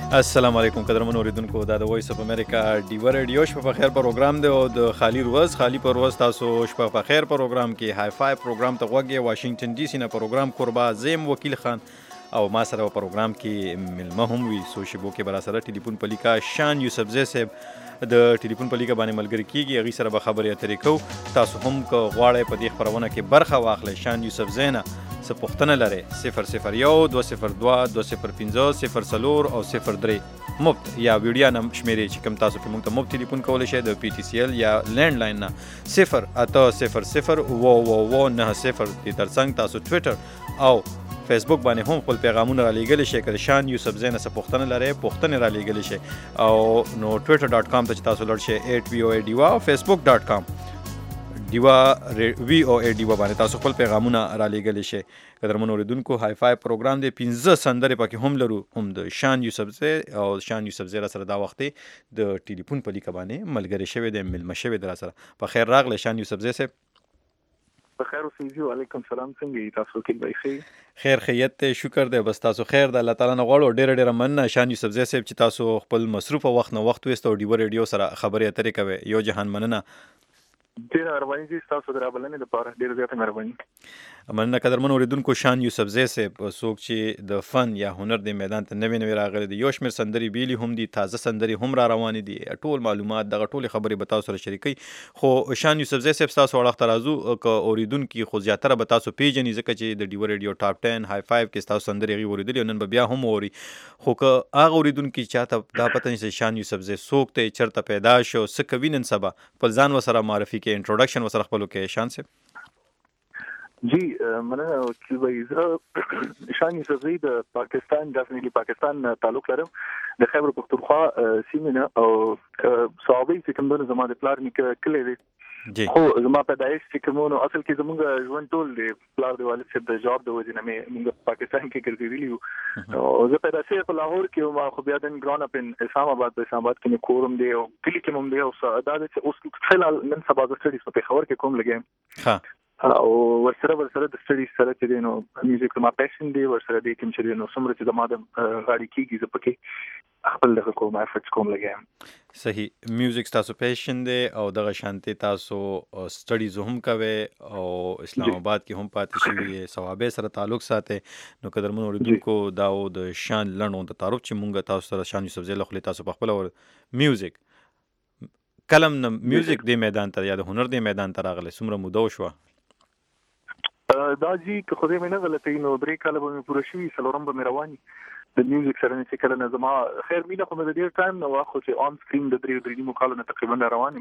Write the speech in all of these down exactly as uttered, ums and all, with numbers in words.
السلام علیکم قدرمن اوریدونکو دا د وایس اف امریکا ډیو ریډیو شپه په خیر پروګرام دی او د خالی روز خالی پر ورځ تاسو شپه په خیر پروګرام کې های فای پروګرام ته غوږی واشنگټن ډي سي نه پروګرام قربا زم وکیل خان او ما سره په پروګرام کې ملمه هم وي سو شبو کې برا سره ټلیفون پلیکا شان یوسف زی صاحب د ټلیفون پلیکا باندې ملګری کیږي هغه سره به خبرې اترې کو تاسو هم کو غواړئ په دې خبرونه کې برخه واخلئ شان یوسف زینا څه پوښتنه لرئ صفر صفر یو دوه صفر دوه دوه صفر پنځه صفر څلور او صفر درې مفت یا ویډیا نم شمیرې چې کوم تاسو په موږ ته مفت ټلیفون کولی شئ د پی ټي سی ایل یا لینډ لاین نه صفر اته صفر صفر اوه اوه اوه نه صفر دې ترڅنګ تاسو ټویټر او فیسبوک باندې هم خپل پیغامونه را لیږلی شئ که د شان یوسف زی نه څه پوښتنه لرئ پوښتنې را لیږلی شئ او نو ټویټر ډاټ کام ته چې تاسو لړ شئ ایټ وی او ای ډیوا او فیسبوک ډاټ کام ډیوا وی او ای ډیوا باندې تاسو خپل پیغامونه را لیږلی شئ قدرمن اوریدونکو های فای پروګرام دی پنځه سندرې پکې هم لرو هم د شان یوسف زی او شان یوسف زی را سره دا وخت د ټلیفون په لیکه باندې ملګری شوی دی ملمه شوی دی را سره په خیر راغلی شان یوسف زی صاحب په خیر اوسئ وعلیکم سلام څنګه تاسو کې به خیر خیر خیریت ته شکر دی بس تاسو خیر د الله تعالی نه غواړو ډیره ډیره مننه شان یوسف زی صاحب چې تاسو خپل مصروفه وخت نه وخت وست او ډیو ریډیو سره خبرې اترې کوي یو جهان مننه ډیره مهرباني دي تاسو درابلنې لپاره ډیره زیاته مهرباني مننه قدرمن اوریدونکو شان یوسف زی صاحب څوک چې د فن یا هنر د میدان ته نوې نوې راغلي دي یو شمېر سندرې بیلي هم دي تازه سندرې هم را روانې دي ټول معلومات دغه ټولې خبرې به تاسو سره شریکوي خو شان یوسف زی صاحب ستاسو اړخ ته راځو که اوریدونکي خو زیاتره به تاسو پیژني ځکه چې د ډیو ریډیو ټاپ ټن های فایو کې ستاسو سندرې هغې اورېدلي او نن به بیا هم اوري خو که هغه اوریدونکي چاته دا پته نشي شان یوسف زی څوک دی چېرته پیدا شو څه کوي نن سبا خپل ځان ورسره معرفي کې انټروډکشن ورسره خپلو کې شان صاحب جی مننه وکیل بھائی زه شان یوسف زی د پاکستان ډیفینیټلی پاکستان تعلق لرم د خیبر پختونخوا سیمې نه او صحابي چې کوم د زما د پلار نیکه کلی دی خو زما پیدایش چې کومونو اصل کې زمونږ ژوند ټول دی پلار د والد صاحب د جاب د وجې نه مې موږ پاکستان کې ګرځېدلي یو او زه پیدا شوی په لاهور کې ما خو بیا دن ګران اپ ان اسلام آباد په اسلام آباد کې مې کورم دی او کلي کې مې دی او دا چې اوس فلحال نن سبا د سټډیز په پېښور کې کوم لګیم ها او ورسره ورسره د سټډي سره چې نو میوزیک ما پېشن دی ورسره د کوم چې نو سمره چې د ماده غاړي کیږي زه پکې خپل دغه کوم افورټس کوم لګم صحیح میوزیک تاسو پېشن دی او دغه شانتي تاسو سټډیز هم کوي او اسلام آباد کې هم پاتې شوی ثوابه سره تعلق ساتي نو قدرمن اوریدونکو دا د شان لړنو د تعارف چې مونږ تاسو سره شان یوسف زی له تاسو په خپل میوزیک کلم نه میوزیک دی میدان ته یا د هنر دی میدان ته راغلی څومره موده وشوه دا جی که خدای مې نه غلطوي نو درې کاله به مې پوره شوي څلورم به مې روان وي د میوزیک سره چې کله نه زما خیر مینه خو مې د ډېر ټایم نه وه خو چې آن سکرین د درې درې نیمو کالو نه تقریبا را روان یم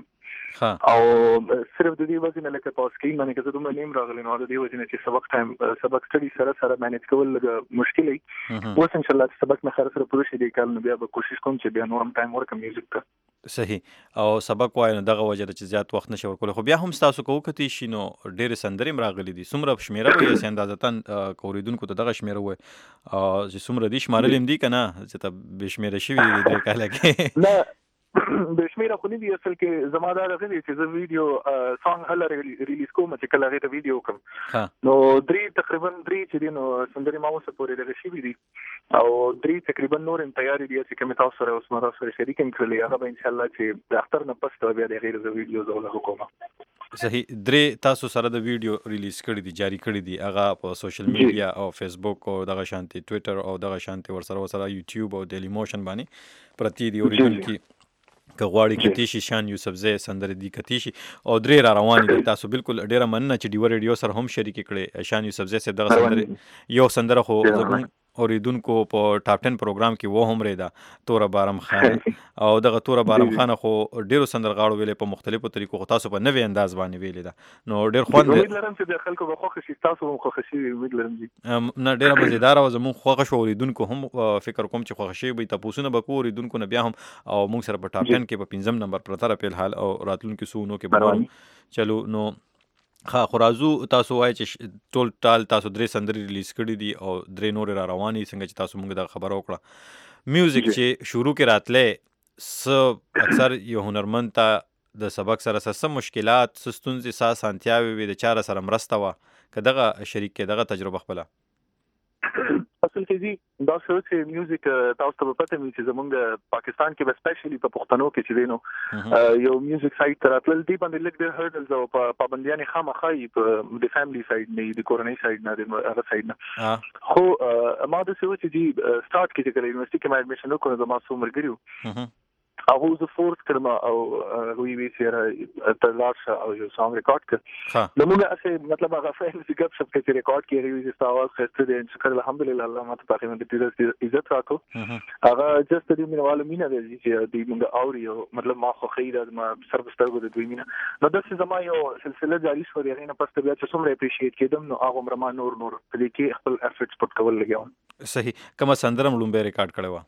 او صرف د دې وجې نه لکه په سکرین باندې که زه دومره نیم راغلی نو د دې وجې نه چې سبق ټایم سبق سټډي سره سره مینج کول لږ مشکل وي اوس انشاءالله چې سبق مې سره سره پوره شي دې کال نو بیا به کوشش کوم چې بیا نور هم ټایم ورکړم میوزیک ته صحیح او سبق وایو نو دغه وجه ده چې زیات وخت نشي ورکولی خو بیا هم ستاسو که وکتې شي نو ډېرې سندرې هم راغلي دي څومره شمېره وایي چې اندازتن که اورېدونکو ته دغه شمېره وایي چې څومره دي شمارلي هم دي که نه چې ته بې شمېره شوي دي درې کاله کې نه بې شمېره خو نه دي اصل کې زما دا دغه دی چې زه ویډیو سانګ هله ریلیز کوم چې کله هغې ته ویډیو کوم نو درې تقریبا درې چې دي نو سندرې ما اوسه پورې دغه شوي دي او درې تقریبا نور هم تیارې دي چې کومې تاسو سره اوس ما تاسو سره شریک هم کړلې هغه به انشاءالله چې د اختر نه پس ته بیا د هغې زه ویډیو زه ولغه کوم صحیح درې تاسو سره د ویډیو ریلیز کړي دي جاری کړي دي هغه په سوشل میډیا او فیسبوک او دغه شانتي ټویټر او دغه شانتي ورسره ورسره یوټیوب او ډیلی موشن باندې پرتی دي اوریدونکي که غواړي کتی شي شان یوسف زی سندرې دي کتی شي او درې را روانې دي تاسو بالکل ډیره مننه چې ډیو ریډیو سره هم شریک کړي شان یوسف زی صاحب دغه سندرې یو سندره خو زموږ اوریدونکو په ټاپ ټن پروګرام کې و هم ریدا توره بارم خان او دغه توره بارم خان خو ډیرو سندرغاړو ویلې په مختلفو طریقو خو تاسو په نوې انداز باندې ویلې ده نو ډیر خوند امید لرم چې د خلکو به خوښ شي تاسو هم خوښ شي امید لرم چې نه ډیره مزیدار او زموږ خوښ شو اوریدونکو هم فکر کوم چې خوښ شي به تاسو نه بکو اوریدونکو نه بیا هم او موږ سره په ټاپ ټن کې په پنځم نمبر پر تر په حال او راتلونکو سونو کې بنو چلو نو ها خو راځو تاسو وایي چې ټول ټال تاسو درې سندرې ریلیز کړي دي او درې نورې را روانې څنګه چې تاسو موږ دا خبره وکړه میوزیک چې شروع کې راتلې څه اکثر یو هنرمند ته د سبق سره څه مشکلات څه ستونزې څه اسانتیاوې وي د چا سره مرسته وه که دغه شریک کې دغه تجربه خپله اصل کې جی دا څه چې میوزیک تاسو ته پته مې چې زمونږ پاکستان کې به سپیشلی په پښتنو کې چې دینو یو میوزیک سایت تر اتل دی باندې لګ ډېر هرډلز او پابندیاں خامخای په د فیملی سایت نه د کورنۍ سایت نه د هغه سایت نه خو ما د څه چې جی سٹارټ کې چې یونیورسيټي کې ما اډمیشن وکړم د ما څو مرګریو هغه زه فورس کړم او وی وی سره تلاش او یو سانګ ریکارډ کړ نو موږ اسه مطلب هغه فهم چې ګپ شپ کې ریکارډ کړی وی چې تاسو خسته دي شکر الحمدلله الله ماته پاکه باندې دې عزت راکو هغه جست دې مینوالو مینا دې چې دې موږ اوري مطلب ما خو خیر ما سربسترګو د دوی مینا نو د څه زما یو سلسله جاری شو دی نه پس بیا چې څومره اپریشیټ کېدم نو هغه مرما نور نور دې کې خپل افورټس پټ کول لګیاو صحیح کومه سندرم لومبه ریکارډ کړو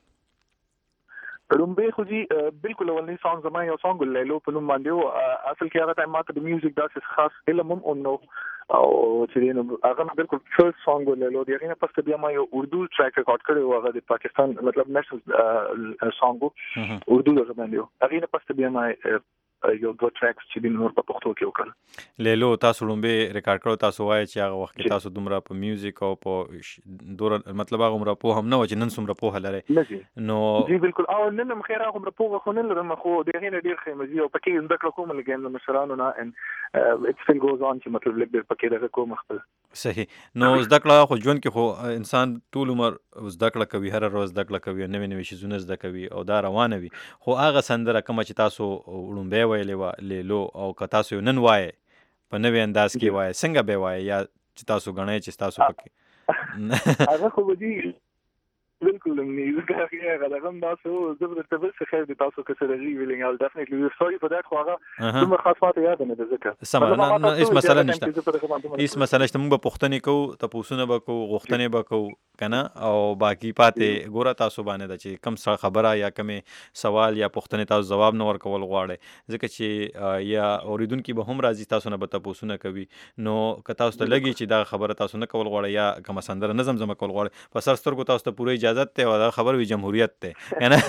رومبه خو جی بالکل اولنی سانګ زما یو سانګ لیلو په نوم باندې اصل کې هغه ټایم ماته د میوزیک داسې خاص علم هم نو او چې نو هغه بالکل فرست سانګ لیلو دی هغه پس بیا ما یو اردو ټریک ریکارډ کړی هغه د پاکستان مطلب نېشنل سانګ اردو د باندې هغه پس بیا ما یو دوه ټریکس چې د نور په پښتو کې وکړل لیلو تاسو لومبه ریکارډ کړو تاسو وایي چې هغه وخت کې تاسو دومره په میوزیک او په دور مطلب هغه عمره په هم نه و چې نن څومره په لري نو جی بالکل او نن هم خیر هغه عمره په خو نه لرم خو دغه نه ډیر خیمه او پکې زده کړو کوم لګیم نو مشرانو نه ان اټ سټیل ګوز اون چې مطلب لګ پکې دغه کوم خپل صحیح نو زده کړه خو ژوند کې خو انسان ټول عمر زده کړه کوي هر ورځ زده کړه کوي نوې نوې شیزونه زده کوي او دا روانه وي خو هغه سندره کوم چې تاسو لومبه ویلې و لیلو او که تاسو نن وای په نوې انداز کې وای څنګه به وای یا چې تاسو غنئ چې تاسو پکې هغه خو به بالکل نه زه هغه هم تاسو زبرته بل څه خیر دي تاسو کې سره جی ویلینګ او ډیفینټلی سوري فور ذات خو هغه کومه خاصه یاد نه ده ځکه سمه نه هیڅ مسله نشته هیڅ مسله نشته موږ به پښتنې کوو تاسو نه به کوو غوښتنې به کوو کنه او باقی پاتې ګوره تاسو باندې د چې کم څه خبره یا کمې سوال یا پښتنې تاسو جواب نه ورکول غواړي ځکه چې یا اوریدونکو به هم راځي تاسو نه به تاسو نه کوي نو که تاسو ته لګي چې دا خبره تاسو نه کول غواړي یا کوم سندره نظم زما کول غواړي په سر سترګو تاسو ته پوره اجازه ته او دا خبر وی جمهوریت ته کنه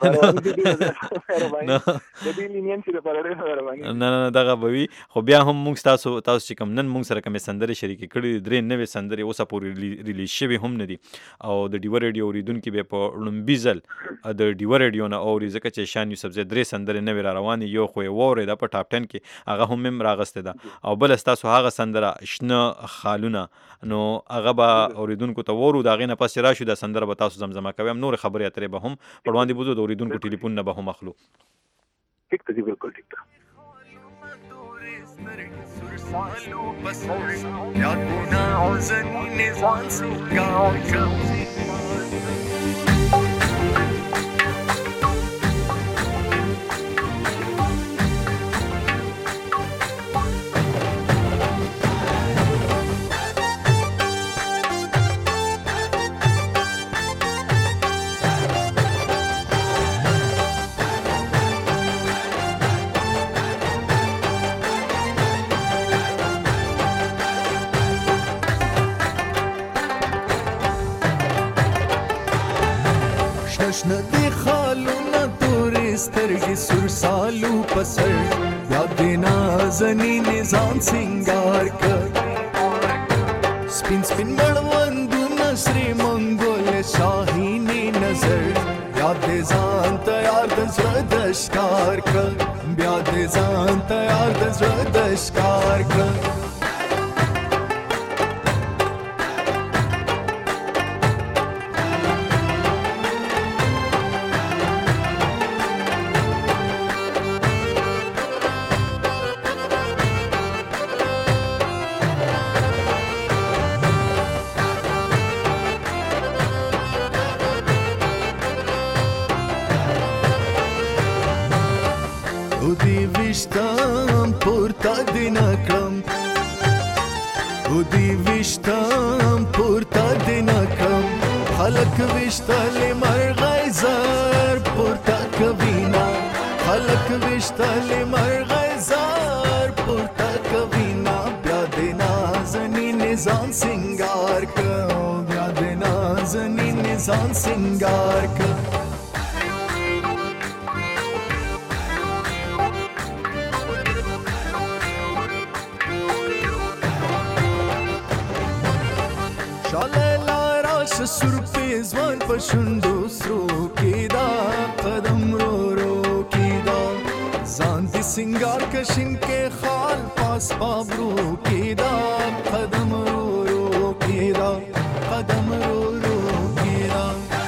نه نه دغه بوي خو بیا هم موږ تاسو تاسو چې کوم نن موږ سره کوم سندره شریک کړي درې نوې سندره اوسه پورې ریلیز شوی هم نه دي او د ډیو ریډیو اوریدونکو به په لومبیزل د ډیو ریډیو نه اوري ځکه چې شان یوسف زه درې سندره نوې را رواني یو خو وره د په ټاپ ټن کې هغه هم مم راغسته ده او بل تاسو هغه سندره شنه خالونه نو هغه به اوریدونکو ته ورو دا غینه پس راشو د سندره به تاسو زمزمه کوي هم نور خبرې اترې به هم پړوان دي بوزو د اوریدونکو ټلیفون نه به هم اخلو ٹھیک ته بالکل ٹھیک ته سالو بسر یادونه عزنی نزان سنگار کم ندی خالونه تورې سترګې سور سالو پسر یاد نازنی نظام سنگار کړ سپین سپین مړوندونه سری منګول شاهینی نظر یاد ځان تیار د زړه د ښکار کړ بیا دې ځان تیار د زړه د ښکار کړ خلق وشتل مرغای زر پورتا کوینا خلق وشتل مرغای زر پورتا کوینا بیا د نازنی نظام سنگار کو بیا د نازنی نظام سنگار کو سر پہ ځوان په شونډو سرو کې دا قدم رو رو کې دا ځان دې سنگار کشن کې خال پاس پابرو کې دا قدم رو رو کې دا قدم رو رو کې دا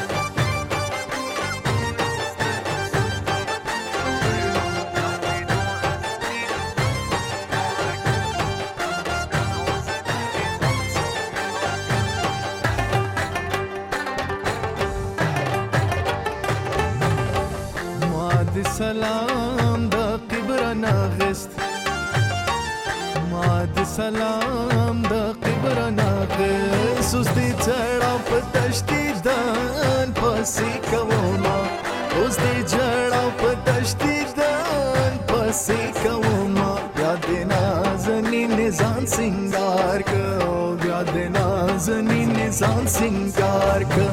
سلام د قبرنا غست ما د سلام د قبرنا غست اوس دې جړا په تشتی دان پسې کوما اوس دې جړا په تشتی دان پسې کوما یاد نازنی نزان سنگار کو یاد نازنی نزان سنگار کو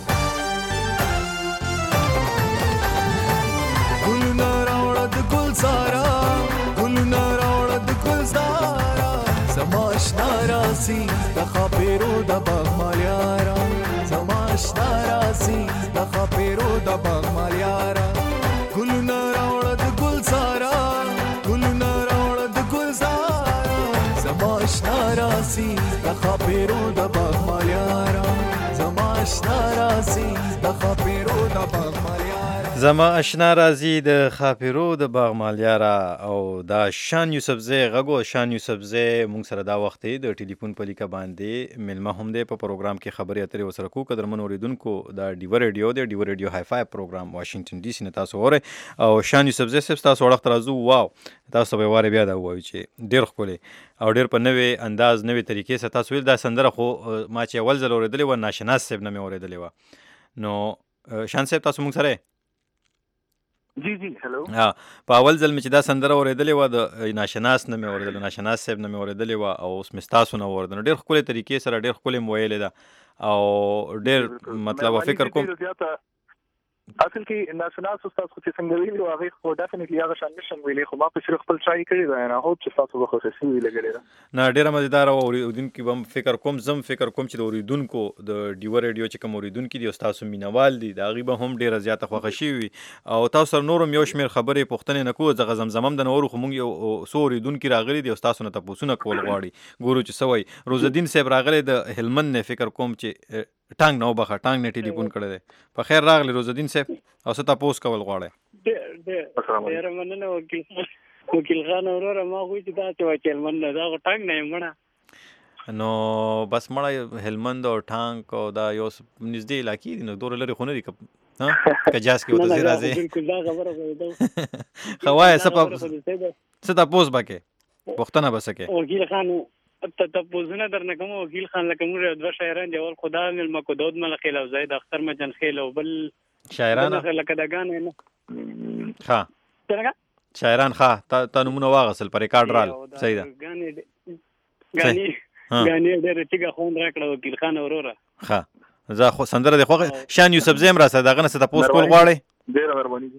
سارا گلنا راوړد ګلزارا سماش ناراضي د خاپیرو د باغ مالیارا سماش ناراضي د خاپیرو د باغ مالیارا گلنا راوړد ګلزارا گلنا راوړد ګلزارا سماش ناراضي د خاپیرو د باغ مالیارا سماش ناراضي د خاپیرو د باغ مالیارا زما اشنا راځي د خاپیرو د باغ مالیارا او دا شان یوسفزی غږو شان یوسفزی مونږ سره دا وخت د ټلیفون په لیکه باندې ملما هم دی په پروګرام کې خبرې اترې وسره کو قدرمن اوریدونکو دا ډیو ریډیو دی ډیو ریډیو های فای پروګرام واشنگټن ډي سي نه تاسو اورئ او شان یوسفزی صاحب تاسو وړاندې راځو واو تاسو به واره بیا دا وایو چې ډیر ښکلی او ډیر په نوې انداز نوې طریقې سره تاسو ویل دا سندره خو ما چې اول ځل اورېدلې وه ناشناس صاحب نه مې اورېدلې وه نو شان صاحب تاسو مونږ سره جی جی هلو ها په اول ځل مې چې دا سندره اورېدلې وه د ناشناس نه مې اورېدلې ناشناس صاحب نه مې اورېدلې وه او اوس مې ستاسو نه واورېده نو ډېر ښکلې طریقې سره ډېر ښکلې مې ویلې ده او ډېر مطلب فکر کوم اصل کې ناشناس استاد خو چې څنګه ویلي هغه خو ډیفینټلی هغه شان نشم ویلي خو ما په صرف خپل ټرای کړی دی نه هوپ چې تاسو به خصوصي ویلې غړي نه ډېره مزیدار او اوریدونکو به فکر کوم زم فکر کوم چې د اوریدونکو د ډیو ریډیو چې کوم اوریدونکو دي تاسو مینوال دي دا غي به هم ډېره زیاته خوښ شي او تاسو نورم یو شمیر خبرې پوښتنې نه کوو ځکه زمزمم د نورو خو مونږ یو سو اوریدونکو راغلي دي تاسو نه تاسو نه کول غواړي ګورو چې سوي روزالدین صاحب راغلي د هلمند نه فکر کوم چې ټانګ نو بخه ټانګ نه ټلیفون کړی دی په خیر راغلی روزالدین صاحب او څه تاسو کول غواړئ ډېر مننه وکیل وکیل خان وروره ما خو چې دا چې وکیل مننه دا ټانګ نه مړه نو بس مړه هلمند او ټانګ او دا یو نږدې علاقې دي نو دور لري خو نه دي ها کجاس کې وته راځي بالکل دا خبره کوي خوای څه څه تاسو بکه پښتنه بسکه وکیل خان ته تاسو نه درنه کوم وکیل خان لکه موږ دوه شاعران دی ول خدا مل مکودود مل خیل او زید اختر مجن خیل او بل شاعران لکه دغان نه ها څنګه شاعران ها تا نمونه واغسل پر ریکارډ رال صحیح ده غانې غانې غانې ډېر چې خون راکړه وکیل خان وروره ها زه خو سندره د خو شان یوسف زیم را سره دغه نه ست تاسو کول غواړي ډېر مهرباني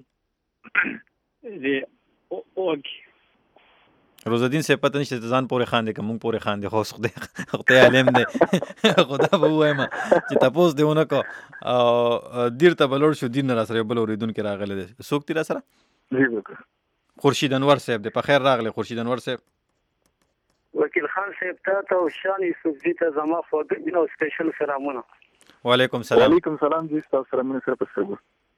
دي اوکې روزالدین صاحب پته نشته ځان پورې خاندي کوم پورې خاندي خو خدای خدای عالم دی خدا به وایم چې تاسو دیونه کو او دیر ته بلور شو دین را سره بل اوریدونکو راغله دي سوک تیر سره جی بالکل خورشید انور صاحب دی په خیر راغله خورشید انور صاحب وکیل خان صاحب ته او شان یوسف جی ته زما فوق نو سپیشل سلامونه وعلیکم سلام وعلیکم سلام جی تاسو سره مې سره پسګو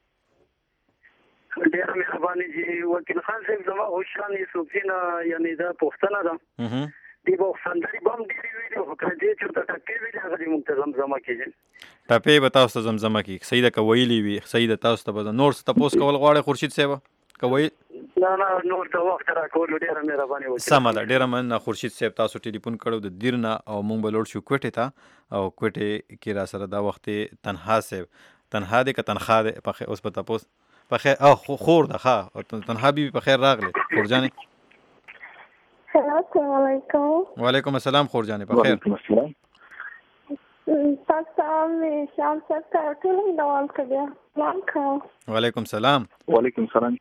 ډېر مهرباني جی وکیل خان صاحب زما او شان یوسف جی نه یعنی دا پښتنه ده دی به سندري بم ډېری ویډیو کړی چې ته ټکې ویل هغه منتظم زما کېږي ټپې به تاسو زمزمه کې صحیح ده کویلی وي صحیح ده تاسو ته نور څه تاسو کول غواړي خورشید صاحب کوي نه نه نور ته وخت راکول ډېر مهرباني وکړه سم ده ډېر مننه خورشید صاحب تاسو ټلیفون کړو د دیرنا او مونږ بلور شو کوټه ته او کوټه کې را سره دا وخت تنها صاحب تنها دې ک تنخوا دې په اوس په تاسو په خیر او خور ده ها تنها بي په خیر راغله خورجانې السلام علیکم وعلیکم السلام خورجانې په خیر وعلیکم السلام تاسو مې شام څخه ټول ډول کړی سلام کوم وعلیکم السلام وعلیکم السلام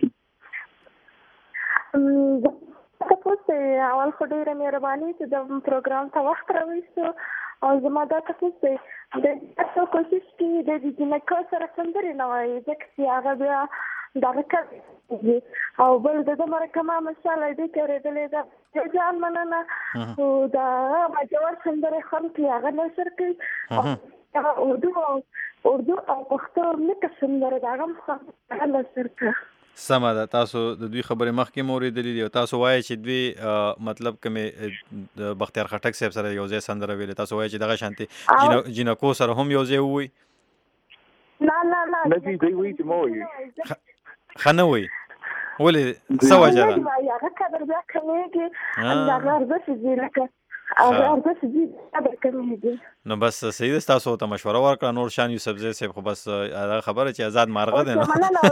تاسو اول خو ډیره مهرباني چې د پروګرام ته وخت راوېستو او زما دا تخصص دی د تاسو کوشش کې د دې جنکو سره سندرې نه وایي ځکه چې هغه بیا دغه کوي او بل د مرکه ما مثال دې کړېدلې ده ځان مننه او دا ماجور سندرې خام کې هغه نشر کوي اردو اردو او پښتو لیک سندرې دا هم هغه نشر کوي. سمه ده. تاسو د دوی خبرې مخکې مو اورېدلې دي او تاسو وایئ چې دوی مطلب کومې د بختیار خټک صاحب سره یو ځای سندره ویلې، تاسو وایئ چې دغه شانتې جینکو سره هم یو ځای ووایي؟ نه نه نه نه جی دوی وایي چې مه وایي. ښه نه وایي؟ ولې څه وجه ده؟ هغه قدر بیا کمېږي همدغه ارزښت ځي لکه هغه ارزښت ځي قدر کمېږي. نو بس صحیح ده. تاسو ته مشوره ورکړه نور شان یوسفزی صاحب خو بس هغه خبره چې آزاد مارغه دی نو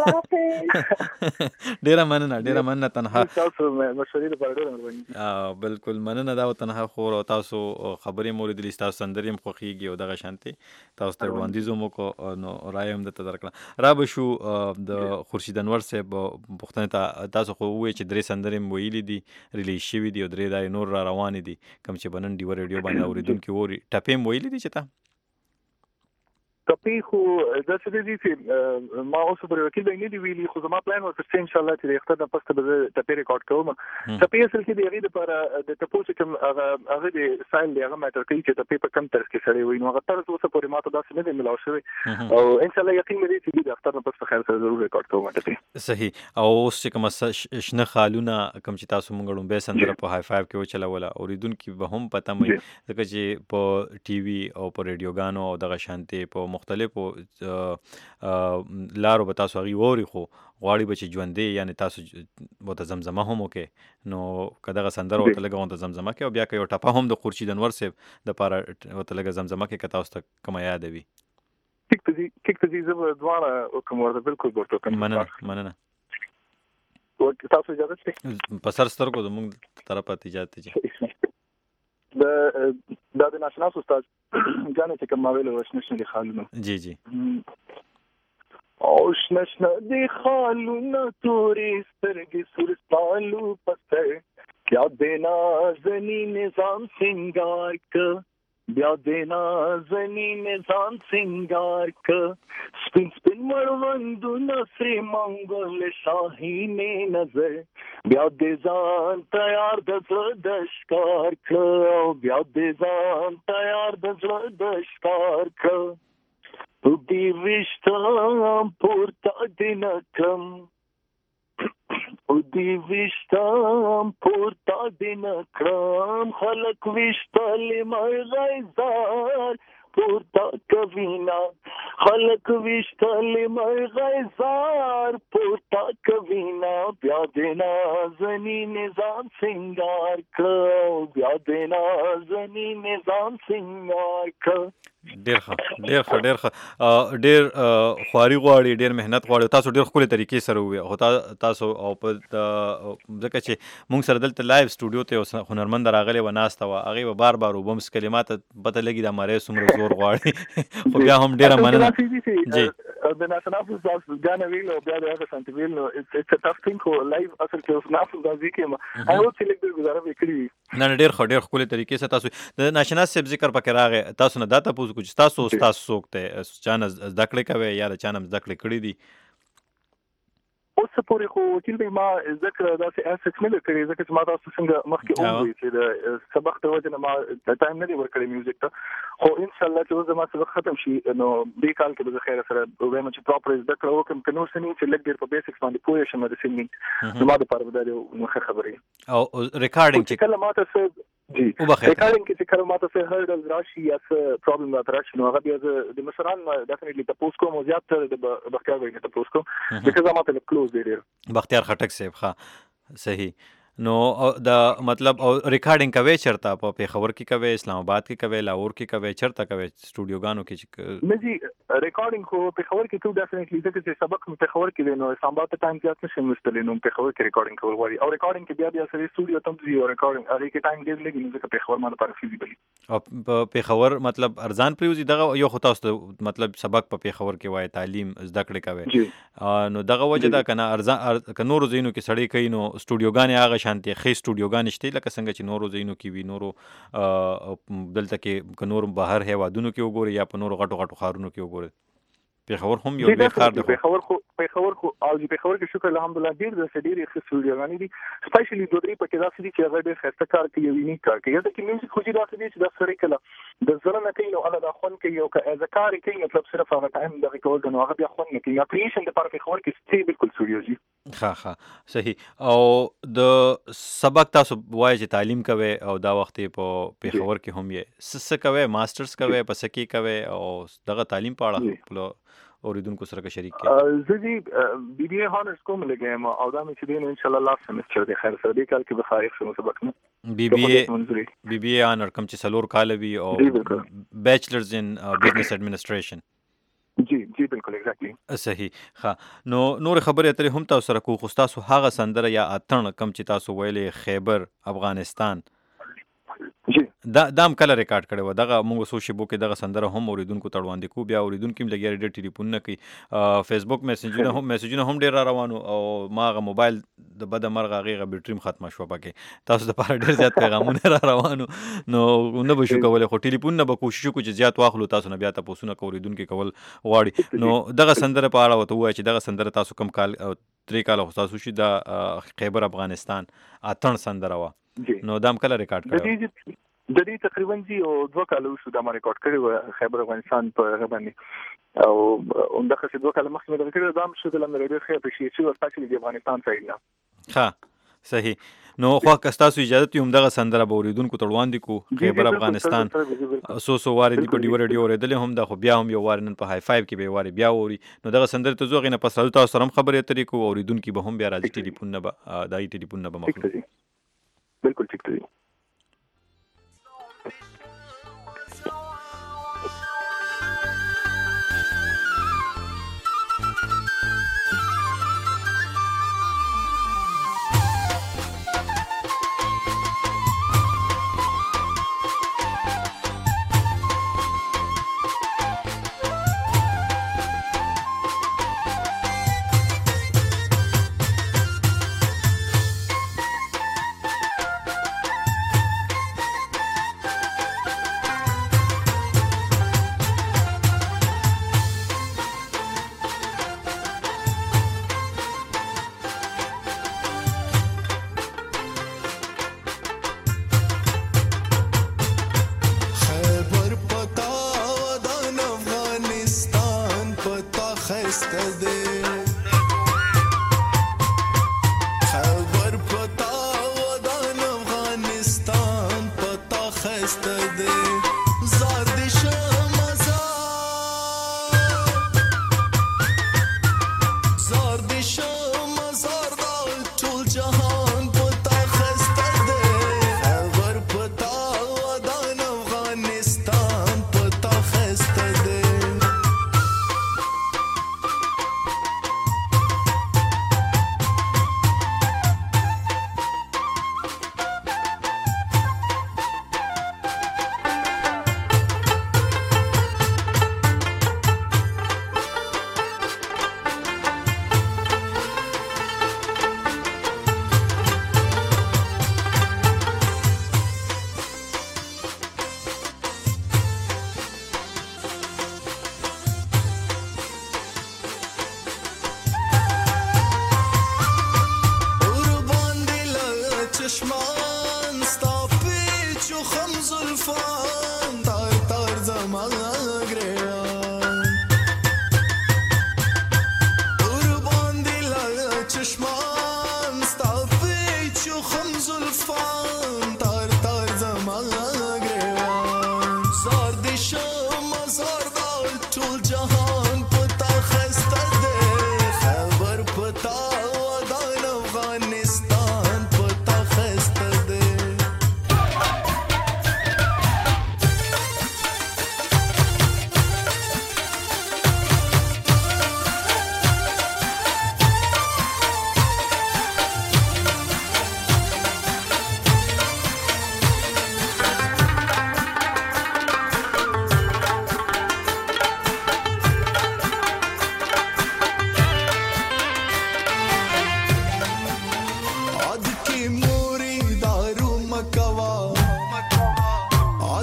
ډېره مننه ډېره مننه. تنها تاسو مشورې لپاره ډېره مهرباني. بالکل مننه. دا تنها خور او تاسو خبرې مو اورېدلې، ستاسو سندرې هم خوښېږي او دغه شانتې تاسو ته وړاندیز هم وکړو نو رایه هم درته درکړه. را به شو د خورشید انور صاحب پوښتنې ته. تاسو خو ووایئ چې درې سندرې مو ویلي دي ریلیز شوي دي او درې دا نور را روانې دي کوم چې به نن ډیوه ریډیو باندې اورېدونکي اوري. ټپې مو ویلي دي چې ته؟ ټپې خو داسې دي چې ما اوس پر وکیل دی نه دی ویلي، خو زما پلان و چې انشاءالله چې د اختر نه پس به زه ټپې ریکارډ کوم. ټپې اصل کې د هغې دپاره د ټپو چې کوم هغه هغه د سټایل دی هغه میټر کوي چې ټپې په کوم طرز کې سړی وایي. نو هغه طرز اوسه پورې ما ته داسې نه دی ملاو شوی او انشاءالله یقین مې دی چې د اختر نه پس په خیر سره ضرور ریکارډ کوم ټپې. صحیح. او اوس چې کومه شنه خالونه کوم چې تاسو مونږ لومبۍ سندره په های فایو کې وچلوله اورېدونکي به هم پته وي ځکه چې په ټي وي او په ریډیوګانو او دغه شانتې په مختلفو لارو به تاسو هغې واوري خو غواړي به چې ژوندی یعنې تاسو ورته زمزمه هم وکړئ. نو که دغه سندره ورته لږه غونته زمزمه کړئ او بیا که یو ټپه هم د خورشید انور صاحب دپاره ورته لږه زمزمه کړئ که تاسو ته کومه یاده وي. ټیک ته ځي ټیک ته ځي زه به دواړه وکړم ورته بالکل به ورته وکړم. مننه مننه. تاسو اجازه شته؟ په سر سترګو زموږ طرفه اجازه ته د دا د ناشناس استاد جانې چې کوم ما ویلو شنه شنه دي خالونه. جی جی. او شنه شنه دي خالونه تورې سترګې سور سالو پسر بیا د نازنین نظام سنگار که بیا د نازنین نظام سنگار که سپین سپین مړوندونه سرې منګل شاهین نظر بیا د ځان تیار د زړه د ښکار کړه او بیا د ځان تیار د زړه د ښکار کړه تو دې ویشتم پورته دې نه کړم او دې ویشتم پورته دې نه کړم خلک ویشتلې مرغۍ زار پورته کوینا خلک ویشتلې مرغۍ زار پورته کوینا بیا د نازنین نظام سنگار کړه بیا د نازنین نظام سنگار کړه. ډېر ښه ډېر ښه ډېر ښه ډېر خواري غواړي ډېر محنت غواړي. تاسو ډېر ښکلې طریقې سره ووایئ خو تاسو او په ځکه چې موږ سره دلته لایو سټوډیو ته یو هنرمنده راغلی وه ناسته وه هغې به بار بار وبه مسکلې ما ته پته لګي دا مری څومره زور غواړي خو بیا هم ډېره مننه. جی د ناشناس استاد ګانه ویل او بیا د هغه شانتې ویل نو اټس ا ټف ثینګ خو لایو اصل کې اوس ناسو دا ځکه ما هغه چې لږ ګزاره وکړي. نه نه ډېر ښه ډېر ښکلې طریقې سره تاسو د ناشناس صاحب ذکر پکې راغی. تاسو نه دا تپوس کو چې تاسو استاد څوک دی چا نه زده کړې کوئ یا د چا نه زده کړې کړي دي؟ اوس پورې خو وکیل دی ما زده کړه داسې اسټ نه دی کړی ځکه چې ما تاسو څنګه مخکې وویل چې د سبق د وجې نه ما ټایم نه دی ورکړی میوزیک ته خو انشاءالله چې اوس زما سبق ختم شي نو دې کال کې به زه خیره سره ووایم چې پراپر زده کړه وکړم که نور څه نه چې لږ ډېر په بیسکس باندې پوه شم د سنګینګ زما دپاره به دا یو ښه خبرې او ریکارډینګ چې کله ما ته څه جی ریکارډینګ کې چې کله ما ته څه هرډلز راشي یا څه پرابلم راته راشي نو هغه بیا زه د مشران نه ډیفینټلی تپوس کوم او زیاتره د بختیار بهاي نه تپوس کوم ځکه زما ته کلوز دی ډېر بختیار خټک صاحب. ښه صحیح. نو دا مطلب او ریکارډینګ کوي چېرته په پېښور کې کوي اسلام آباد کې کوي لاهور کې کوي چېرته کوي سټوډیوګانو کې چې نه جی ریکارډینګ خو پېښور کې کوو ډیفینټلی ځکه چې سبق مې پېښور کې دی نو اسلام آباد ته ټایم زیات نشم ویستلی نو پېښور کې ریکارډینګ کول غواړي او ریکارډینګ کې بیا بیا سړی سټوډیو ته هم ځي او ریکارډینګ هغې کې ټایم ډېر لګي نو ځکه پېښور ما لپاره فیزیبل. او په پیښور مطلب ارزان پریوزي دغه یو خو تاسو مطلب سبق په پیښور کې وای تعلیم زده کړې کوي نو دغه وجه دا کنه ارزان ک نورو زینو کې سړی کوي نو سټوډیوګانې هغه شانتي خې سټوډیوګانې شته لکه څنګه چې نورو زینو کې وی نورو دلته کې ک نور بهر هیوادونو کې وګوري یا په نورو غټو غټو خارونو کې وګوري پیښور هم یو ډیر خار دی پیښور خو پیښور خو او پیښور کې شکر الحمدلله ډیر د سډيري خصوصیتونه دي سپیشلی دوه درې پکې داسې دي چې هغه ډیر خسته کار کوي یو یونیک کار کوي دا کې میوزیک خو داسې دي چې د سره کله د زړه نه کوي نو هغه د خون کوي او که از کار کوي مطلب صرف هغه ټایم د ریکورډ نو هغه بیا خون نه کوي اپریشن د پر پیښور کې ستې بالکل سټوډیو دي ها ها صحیح او د سبق تاسو وایي چې تعلیم کوي او دا وخت په پیښور کې هم یې څه کوي ماسترز کوي پس کې کوي او دغه تعلیم پاړه اوریدونکو سره شریک کړئ زه دي بي بي اي هانرز کوم لګم او دا مې چې دین ان شاء الله لاست سمستر دی خیر سره دی کال کې به فارغ شوم سبق نه بي بي اي بي بي اي هانر کوم چې سلور کال وی او بیچلرز ان بزنس ایڈمنسټریشن جی جی بالکل ایگزیکټلی صحیح ها نو نور خبرې اترې هم تاسو سره کو خو تاسو هغه سندره یا اتن کم چې تاسو ویلې خیبر افغانستان جی دا دام کله ریکارډ کړي و دغه موږ سوشل بو کې دغه سندره هم اوریدونکو تړوندې کو بیا اوریدونکو هم لګیا ډېر ټلیفون نه کوي فیسبوک میسجونه هم میسجونه هم ډېر را روانو او ما غ موبایل د بد مرغه غیغه بیټریم ختمه شو پکې تاسو د پاره ډېر زیات پیغامونه را روانو نو نه به شو کولای خو ټلیفون نه به کوشش وکړو چې زیات واخلو تاسو نه بیا تاسو نه اوریدونکو کول غواړي نو دغه سندره په اړه وته وای چې دغه سندره تاسو کم کال درې کال خو تاسو شي د خیبر افغانستان اتن سندره وا نو دام کله ریکارډ کړو د دې تقریبا زی او دوه کالو شو دا ما ریکارډ کړی و خیبر افغانستان په هغه باندې او همدغه څه دوه کاله مخکې مې کړی دا هم شو د لمر ډېر ښه اپریشیټ شو سپیشلی د افغانستان سایډ نه ها صحیح نو خو کستاسو اجازه ته هم دغه سندره به اوریدونکو تړوندې کو خیبر افغانستان سو سو واره دی په ډیور ریډیو اوریدلې هم دا خو بیا هم یو واره نن په های فایو کې به واره بیا ووري نو دغه سندره ته زوغې نه پس تاسو سره خبرې اترې کو اوریدونکو به هم بیا راځي ټلیفون نه به دای ټلیفون نه به مخ بالکل ٹھیک دی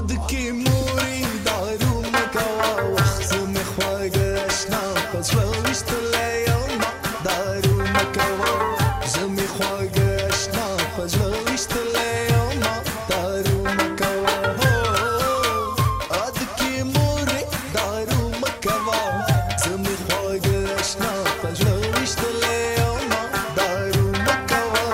عاد کی موری دارو مکوا وقت میخوای اشنا پس روشت لیوم دارو مکوا زمی خوای اشنا پس روشت لیوم دارو مکوا عاد کی موری دارو مکوا زمی خوای اشنا پس روشت لیوم دارو مکوا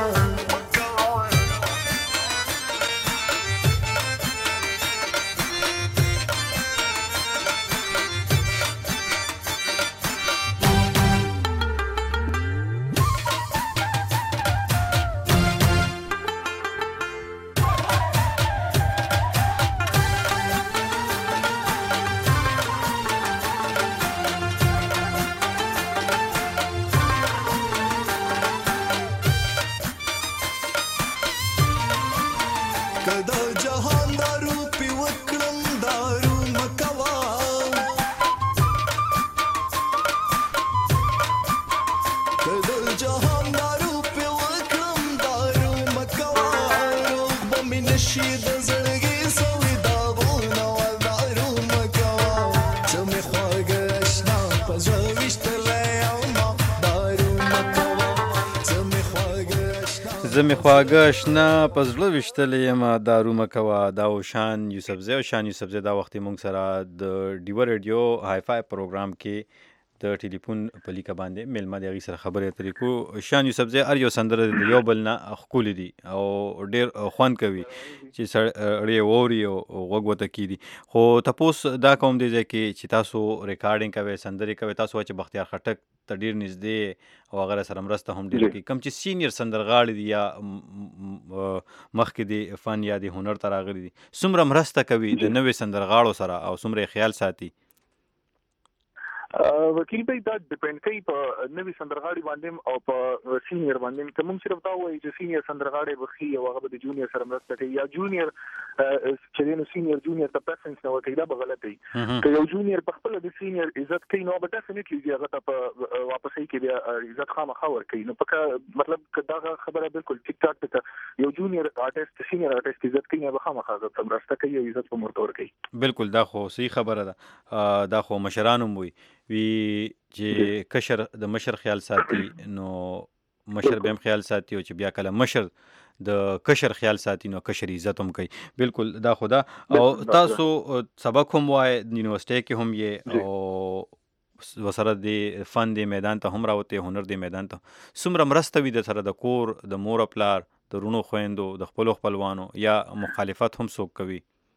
کدا جهان دارو پی وکړم دارو مکوا کدا جهان دارو پی وکړم دارو مکوا روغ بمی نشي د زړګي سوي داغونه دارو مکوا زمي خواږه اشنا پزويشت لیوم دارو مکوا زمي خواږه اشنا زمي خواږه شنه په زړه ویشتلی یم دارو مه کوه. دا و شان یوسفزی او شان یوسفزی دا وخت یې موږ سره د ډیوه ریډیو های فای پروګرام کې د ټلیفون په لیکه باندې میلمه د هغې سره خبرې اترې کوو. شان یوسفزی هر یو سندره د یو بل نه ښکلي دي او ډېر خوند کوي چې سړی یې واوري او غوږ ورته کېږدي. خو تپوس دا کوم دی ځای کې چې تاسو ریکارډینګ کوئ، سندرې کوئ، تاسو وایئ چې بختیار خټک ته ډېر نږدې او هغه سره مرسته هم ډېره کوي. کوم چې سینیر سندرغاړي دي یا مخکې د فن یا د هنر ته راغلي دي، څومره مرسته کوي د نوې سندرغاړو سره او څومره یې خیال ساتي؟ وکیل بھائی دا ډیپند کوي په نوې سندرغاړي باندې او په سینیر باندې. که موږ صرف دا وایو چې سینیر سندرغاړي به ښي او هغه به د جونیئر سره مرسته کوي، یا جونیئر چې دی نو سینیر جونیئر ته پرفرنس نه ورکوي، دا به غلط وي. که یو جونیئر په خپله د سینیر عزت کوي نو به ډیفینټلی دی هغه ته په واپسۍ کې بیا عزت خامخا ورکوي. نو پکه مطلب که دغه خبره بالکل ټیک ټاک ده، یو جونیئر آرټسټ سینیر آرټسټ عزت کوي نو به خامخا هغه ته مرسته کوي او عزت به ورته ورکوي. بالکل دا خو صحیح خبره ده. دا خو مشران هم وي وی چې کشر د مشر خیال ساتي نو مشر به هم خیال ساتي، او چې بیا کله مشر د کشر خیال ساتي نو کشر عزت هم کوي. بالکل دا خو ده. او تاسو سبق هم وایي یونیورسټۍ کې هم یې او وسره د فن د میدان ته هم راوتې، هنر د میدان ته څومره مرسته وي د سره د کور د مور او پلار د رونو خویندو د خپلو خپلوانو، یا مخالفت هم څوک کوي؟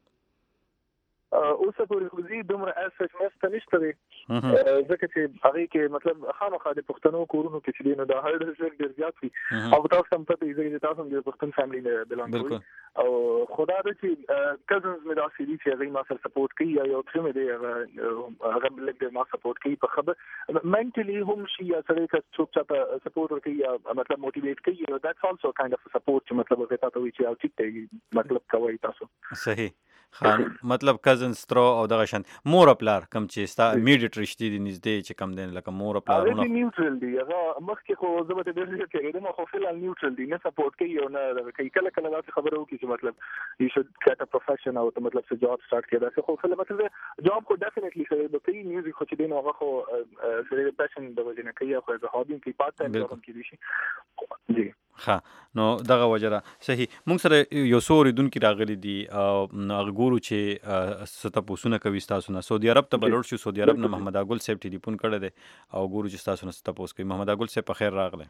اوسه پورې خو زه دومره اساس مرسته نشته دی، ځکه چې هغې کې مطلب خامخا د پښتنو کورونو کې چې دی نو دا هر ډېر ډېر زیات وي. او تاسو هم پته وي ځکه چې تاسو هم د پښتون فیملي نه بلانګ کوئ. او خو دا ده چې کزنز مې داسې دي چې هغوی ما سره سپورټ کوي، یا یو تره مې دی هغه هغه لږ ډېر ما سپورټ کوي په خبر مینټلي هم شي، یا سړی که څوک چاته سپورټ ورکوي یا مطلب موټیویټ کوي، دیټس آلسو کاینډ اف سپورټ چې مطلب هغې تا ته وایي چې او ټیک دی مطلب کوئ تاسو. صحیح. خان مطلب کزنز ترو او دغه شان مور او پلار کم چې ستا امیډیټ رشتې دي نږدې چې کم دي لکه مور او پلارونه هغه نیوټرل دي. هغه مخکې خو زه به ډېر ډېر کېږم خو فعلا نیوټرل دي، نه سپورټ کوي او نه کوي. کله کله داسې خبره وکړي چې مطلب یو شود ګیټ ا پروفیشن او ته مطلب څه جاب سٹارټ کړي. داسې خو فعلا مطلب جاب خو ډیفینټلی سره به کوي، میوزیک خو چې دی نو هغه خو سره د پیشن د وجې نه کوي، خو د هابي کې پارت ټایم جاب هم کېدی شي. جی ښه، نو دغه وجه ده. صحیح. موږ سره یو څو اورېدونکي راغلي دي او هغه ګورو چې څه تپوسونه کوي ستاسو نه. سعودي عرب ته به لاړ شو. سعودي عرب نه محمد اګل صاحب ټلیفون کړی دی او ګورو چې ستاسو نه څه تپوس کوي. محمد اګل صاحب په خیر راغلی.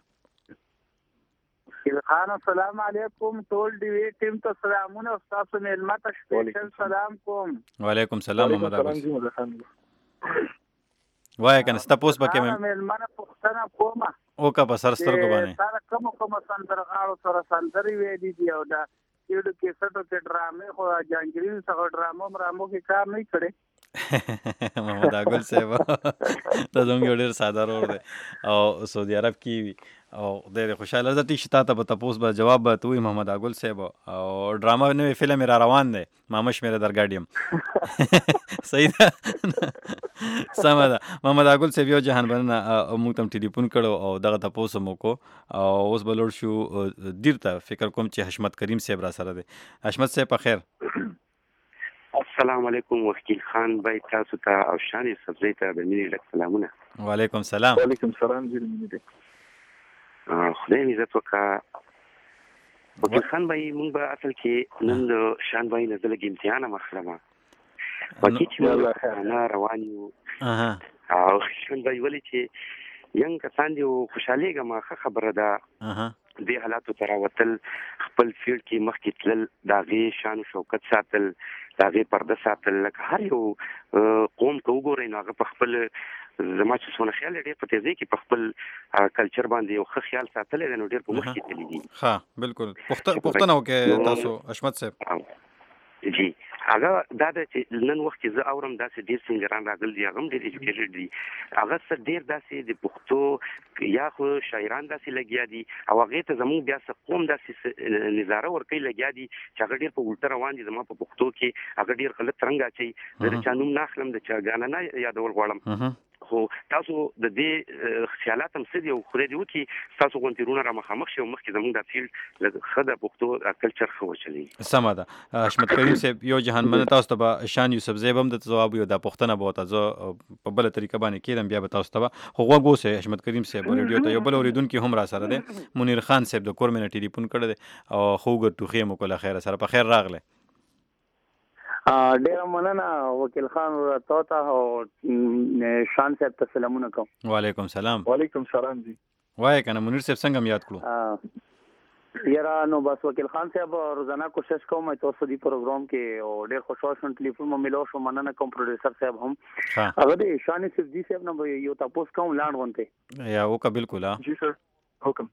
خان السلام علیکم، ټول ډیوی ټیم ته سلامونه، تاسو میلمه ته سپیشل سلام کوم. وعلیکم سلام محمد اګل. وای کنه ستاسو پکې مې میلمه پوښتنه کومه او کا په سر سترګو باندې سره کوم کوم سندرغاړو سره سندري وې دي او دا یو د کیسټو کې ډرامې خو جانګرین څنګه ډرامو مرامو کې کار نه کړي. محمد اګل صاحب ته زموږ ډېر ساده ورور دی او سعودي عرب کې وي او ډېر خوشاله ده. ټیک شته ته به تاسو به جواب به توي محمد اګل صاحب او ډراما نوې فلم را روان دی مامش مېره درګاډیم. صحیح ده. سم ده. محمد اګل صاحب یو جهان بننه موږ تم ټلیفون کړو او دغه تاسو مو کو او اوس بلور شو دیر ته فکر کوم چې حشمت کریم صاحب را سره دی. حشمت صاحب په خیر. السلام علیکم وکیل خان بای تاسو ته او شان سبزی ته د مینې ډک سلامونه. وعلیکم السلام. وعلیکم السلام جی مینې. خدای دې عزت وکړه. وکیل خان بای مونږ به اصل کې نن د شان بای نه دلګ امتحان مخرمه. وکیل چې نه روان یو. او شان بای ولې چې ینګ کسان دی خوشاله ګما خبره ده. د حالاتو تر وتل خپل فیلډ کې مخکې تلل داغه شان شوکت ساتل داغه پرده ساتل لکه هر یو قوم ته وګورئ نو هغه په خپل زما چې څونه خیال لري په تیزی کې په خپل کلچر باندې یو ښه خیال ساتل دی نو ډیر په مخکې تللی دي. ها بالکل پښتنه وکي تاسو حشمت صاحب جی هغه دا چې نن وخت کې زه اورم داسې ډیر سنگران راغلي دي هغه ډیر ایجوکیټډ دي هغه سره ډیر داسې د پښتو یا خو شاعران داسې لګیا دي او هغه ته زموږ بیا څه قوم داسې نظاره ورکوي لګیا دي چې هغه ډیر په الټه روان دي زما په پښتو کې هغه ډیر غلط رنګ اچي د چا نوم ناخلم د چا غانا نه یادول غواړم خو تاسو د دې خیالات هم سدي او خوري دی وکي تاسو غونټیرونه را مخامخ شو مخکې زموږ د فیلډ له خدای پښتو کلچر خو چلی سم ده. حشمت کریم صاحب یو جهان من تاسو ته شان یوسف زیب هم د جواب یو د پښتنه بوته زه په بل طریقه باندې کېدم بیا به تاسو ته خو غوږو حشمت کریم صاحب ریډیو ته یو بل اوریدونکو هم را سره ده منیر خان صاحب د کور منه ټلیفون کړی او خوګر توخی مو کله خیر سره په خیر راغله. ډیر مننه وکیل خان ورته ته او شان صاحب ته سلامونه کوم. وعلیکم السلام. وعلیکم السلام جی. وای کنه منیر صاحب څنګه یاد کړو؟ یاره نو بس وکیل خان صاحب روزانه کوشش کوم تاسو دی پروګرام کې او ډیر خوشاله شوم ټلیفون مو ملو شو مننه کوم پروډوسر صاحب هم هغه د شان صاحب جی صاحب نو یو تاسو کوم لاند ونته یا وکا بالکل ها جی سر حکم.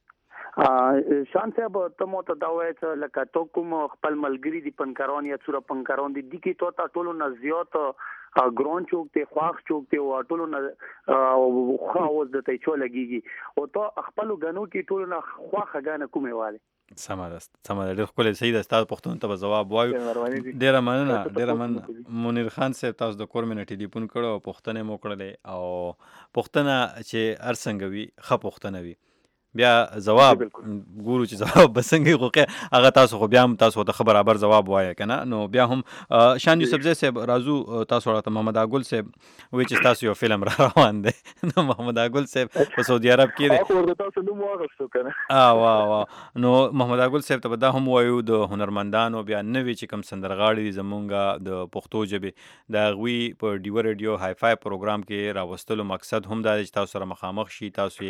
شان صاحب ته مو ته دا وایي چې لکه تو کوم خپل ملګری دی پنکارون یا څوره پنکارون دی د کی تو تا ټولو نزیات ګرون چوک ته خواخ چوک ته ټولو نه خواوز د ته چو لګیږي او تو خپل غنو کې ټولو نه خواخه غانه کومه واله سمه سمه ډېر خپل سید استاد پښتون ته جواب وایو ډېر مننه ډېر مننه منیر خان صاحب تاسو د کور منټ ټلیفون کړو پښتنه مو کړل او پښتنه چې ارڅنګ وي خ پښتنه وي بیا جواب ګورو چې جواب بسنګي خوخه هغه تاسو خو بیا هم تاسو ته خبر برابر جواب وایي کنه نو بیا هم شان یوسف زی صاحب رازو تاسو ورته محمد اګل صاحب وای چې تاسو یو فلم را روان دی نو محمد اګل صاحب په سعودي عرب کې دی او ورته تاسو نو واغستو کنه ا وا وا نو محمد اګل صاحب ته دا هم وایو د هنرمندانو بیا نوې چې کم سندرغاړي زمونږه د پښتو ژبه د غوي په ډیو ریډیو های فای پروګرام کې راوستلو مقصد هم دا چې تاسو سره مخامخ شي تاسو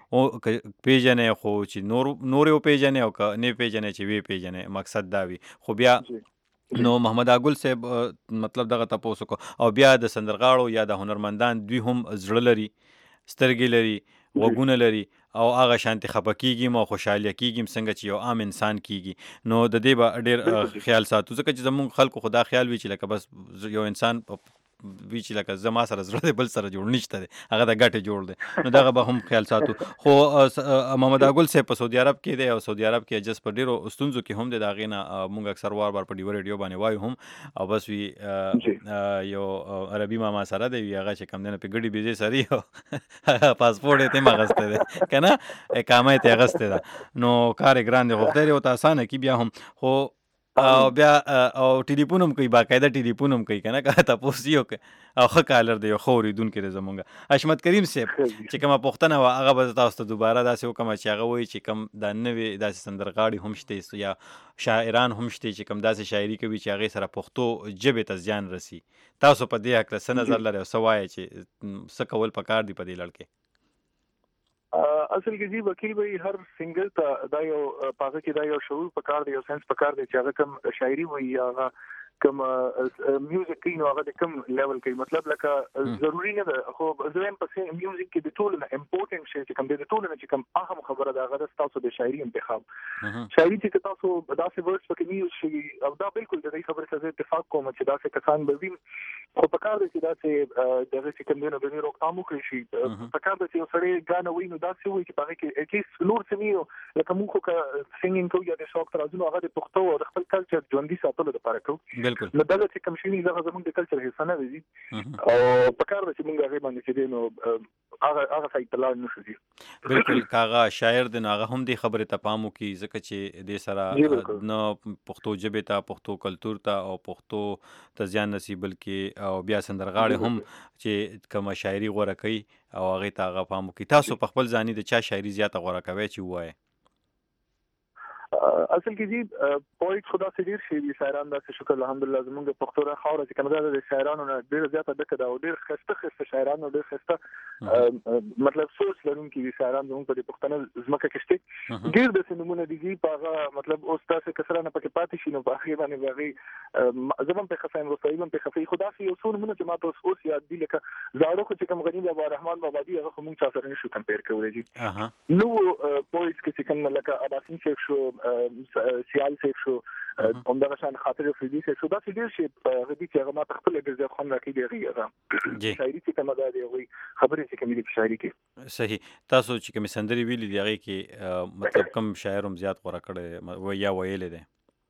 او پیژنې خو چې نور نور یو پیژنې او که نه پیژنې چې وی پیژنې مقصد دا وي خو بیا نو محمد اګل صاحب مطلب دغه تاسو کو او بیا د سندرغاړو یا د هنرمندان دوی هم زړه لري سترګې لري وګونه لري او هغه شانتي خپکیږي مو خوشاله کیږي څنګه چې یو عام انسان کیږي نو د دې به ډېر خیال ساتو ځکه چې زموږ خلکو خدا خیال وی چې لکه بس یو انسان وی چې لکه زما سره زړه بل سره جوړ نشته هغه د ګټه جوړ دی نو دغه به هم خیال ساتو خو محمد اګل صاحب په سعودي عرب کې دی او سعودي عرب کې جس په ډیرو استونزو کې هم دی دا غینه مونږ اکثر وار بار په ډیو ریډیو باندې وایو هم او بس وی یو عربي ماما سره دی هغه چې کم دنه په ګډي بيزي سره پاسپورت ته مغسته دی کنه اقامه ته غسته ده نو کار ګران دی خو خدای او تاسانه کی بیا هم خو او بیا او ټلیفون هم کوي باقاعده ټلیفون هم کوي کنه که تاسو یو او خه کالر دی خو ریدون کې زمونږه حشمت کریم صاحب چې کومه پښتنه وا هغه به تاسو ته دوباره داسې وکم چې هغه وایي چې کم د نوې داسې سندرغاړي هم شته یا شاعران هم شته چې کم داسې شاعري کوي چې هغه سره پښتو ژبه ته ځان رسی تاسو په دې حق له نظر لري او سوای چې څه کول پکار دی په دې لړ کې اصل کې جی وکیل به هر سنگل ته دا یو پاګه کې دا یو شعور پکار دی یو سنس پکار دی چې هغه کم شاعري وي هغه کم میوزیک کې نو هغه د کم لیول کې مطلب لکه ضروری نه ده خو زم په میوزیک کې د ټول نه امپورټنت شی چې کم د ټول نه چې کم اهم خبره ده هغه تاسو د شاعري انتخاب شاعري چې تاسو داسې ورډز پکې نیوز شي او دا بالکل د دې خبره سره اتفاق کوم چې داسې کسان به وي خو پکار دی چې داسې دغه چې کم دینه د روکتامو کوي شي پکار دی چې سړی غانه وي نو داسې وي چې هغه کې اټلیست نور څه نیو لکه موږ خو سینګینګ کوو یا د شوق ترازو هغه د پښتو او خپل کلچر ژوندۍ ساتلو لپاره کوو بالکل نو دا چې کوم شي نه زموږ د کلچر حصہ نه وي او پکار دی چې موږ هغه باندې چې نو هغه هغه سایت ته لاړ نشو دي. بالکل کاغه شاعر د هغه هم د خبره ته پامو کی ځکه چې د سره نه پښتو ژبه ته پښتو کلچر ته او پښتو ته ځان نصیب بلکې او بیا سندرغاړي هم چې کوم شاعري غوړه کوي او هغه ته هغه پامو کی. تاسو په خپل ځاني د چا شاعري زیاته غوړه کوي چې وایي؟ اصل کې جی پویټ خدا سي ډیر شي دي شاعران دا شکر الحمدلله زمونږ پښتو را خاور چې کومه د شاعرانو نه ډیر زیاته دغه دا ډیر خسته خسته شاعرانو ډیر خسته مطلب سوچ لرونکي دي شاعران زموږ په پښتنه زمکه کې شته ډیر د سنمونه دي په هغه مطلب اوس تاسو کسره نه پکې پاتې شي نو په اخر باندې باغی زمون په خفایم رسایلم په خفي خدا سي اوس نمونه چې ما تاسو اوس یاد دي لکه زاړو چې کوم غنی د رحمان بابا دی هغه موږ تاسو سره نشو کمپیر کولی دي. نو پویټ کې کوم لکه اباسین شیخ شو سیال سیف شو همدغه شان خاطر فریدي سیف شو دا چې ډیر شي په غدي چې هغه ما خپل ډیر ځخ خون راکې دی هغه شاعري چې کومه ده دی وي خبرې چې کومې دي شاعري کې صحیح. تاسو چې کوم سندري ویلي دی هغه کې مطلب کم شاعر هم زیات غوړه کړي و یا ویل دي؟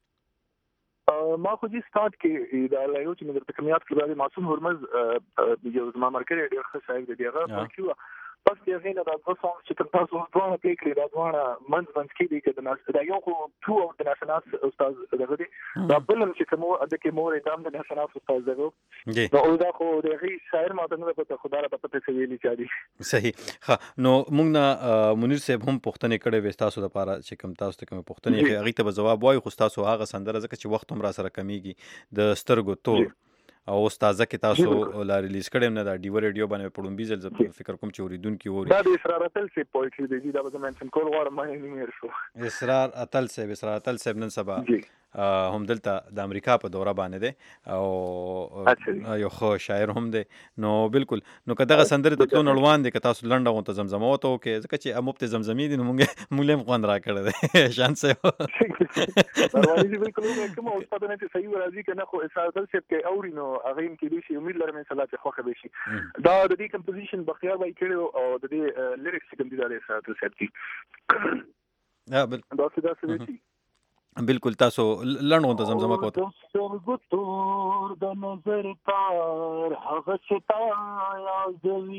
ما خو دې سٹارټ کې دا لایو چې مې د کمیات کې باندې معصوم هرمز یو زما مرکه ډیر ښه شاعر دی هغه کیو بس کې غینه دا د سونګ چې تاسو ځوانه پلی کړی دا ځوانه منځ منځ کې دی چې د ناس دا یو خو ټو او د ناشناس استاد دغه دی دا بلم چې کوم د کې مور ادم د ناشناس استاد دغه نو دا خو د غي شاعر ماته نه پته خدای را پته څه ویلي چاري. صحیح. ها نو موږ نه منیر صاحب هم پښتنه کړي وې تاسو لپاره چې کوم تاسو ته کوم پښتنه کې هغه ته جواب وایي خو تاسو هغه سندره ځکه چې وخت هم را سره کمیږي د سترګو تور او استاد کې تاسو لا ریلیز کړم نه دا ډیو ریډیو باندې پړم بیزل ز فکر کوم چې اوریدونکو ووري دا د اسرار اتل سی پویټری دی دا به منشن کول غواړم ما یې نیر شو اسرار اتل سی اسرار اتل سی نن سبا هم دلته د امریکا په دوره باندې دی او یو خو شاعر هم دی. نو بالکل نو کداغه سندره ته نړوان دي که تاسو لنډه غونته زمزمه وته کې ځکه چې اموبت زمزمې دي نو موږ موږ هم خوان را کړل دي شان څه رواني دي بالکل کوم استاد نه چې صحیح راځي کنه خو اسرار اتل سی کې اوري نو هغه هم کې دي شي امید لرم ان شاء الله چې خوخه به شي. دا د دې کمپوزیشن بختیار وای کړو او د دې لیریکس کوم دي دا اسرار اتل سی کې ها بالکل دا څه دا څه دي بالکل تاسو لړنو ته زمزمه کوته سترګو تور د نظر تار هغه شتا یادوي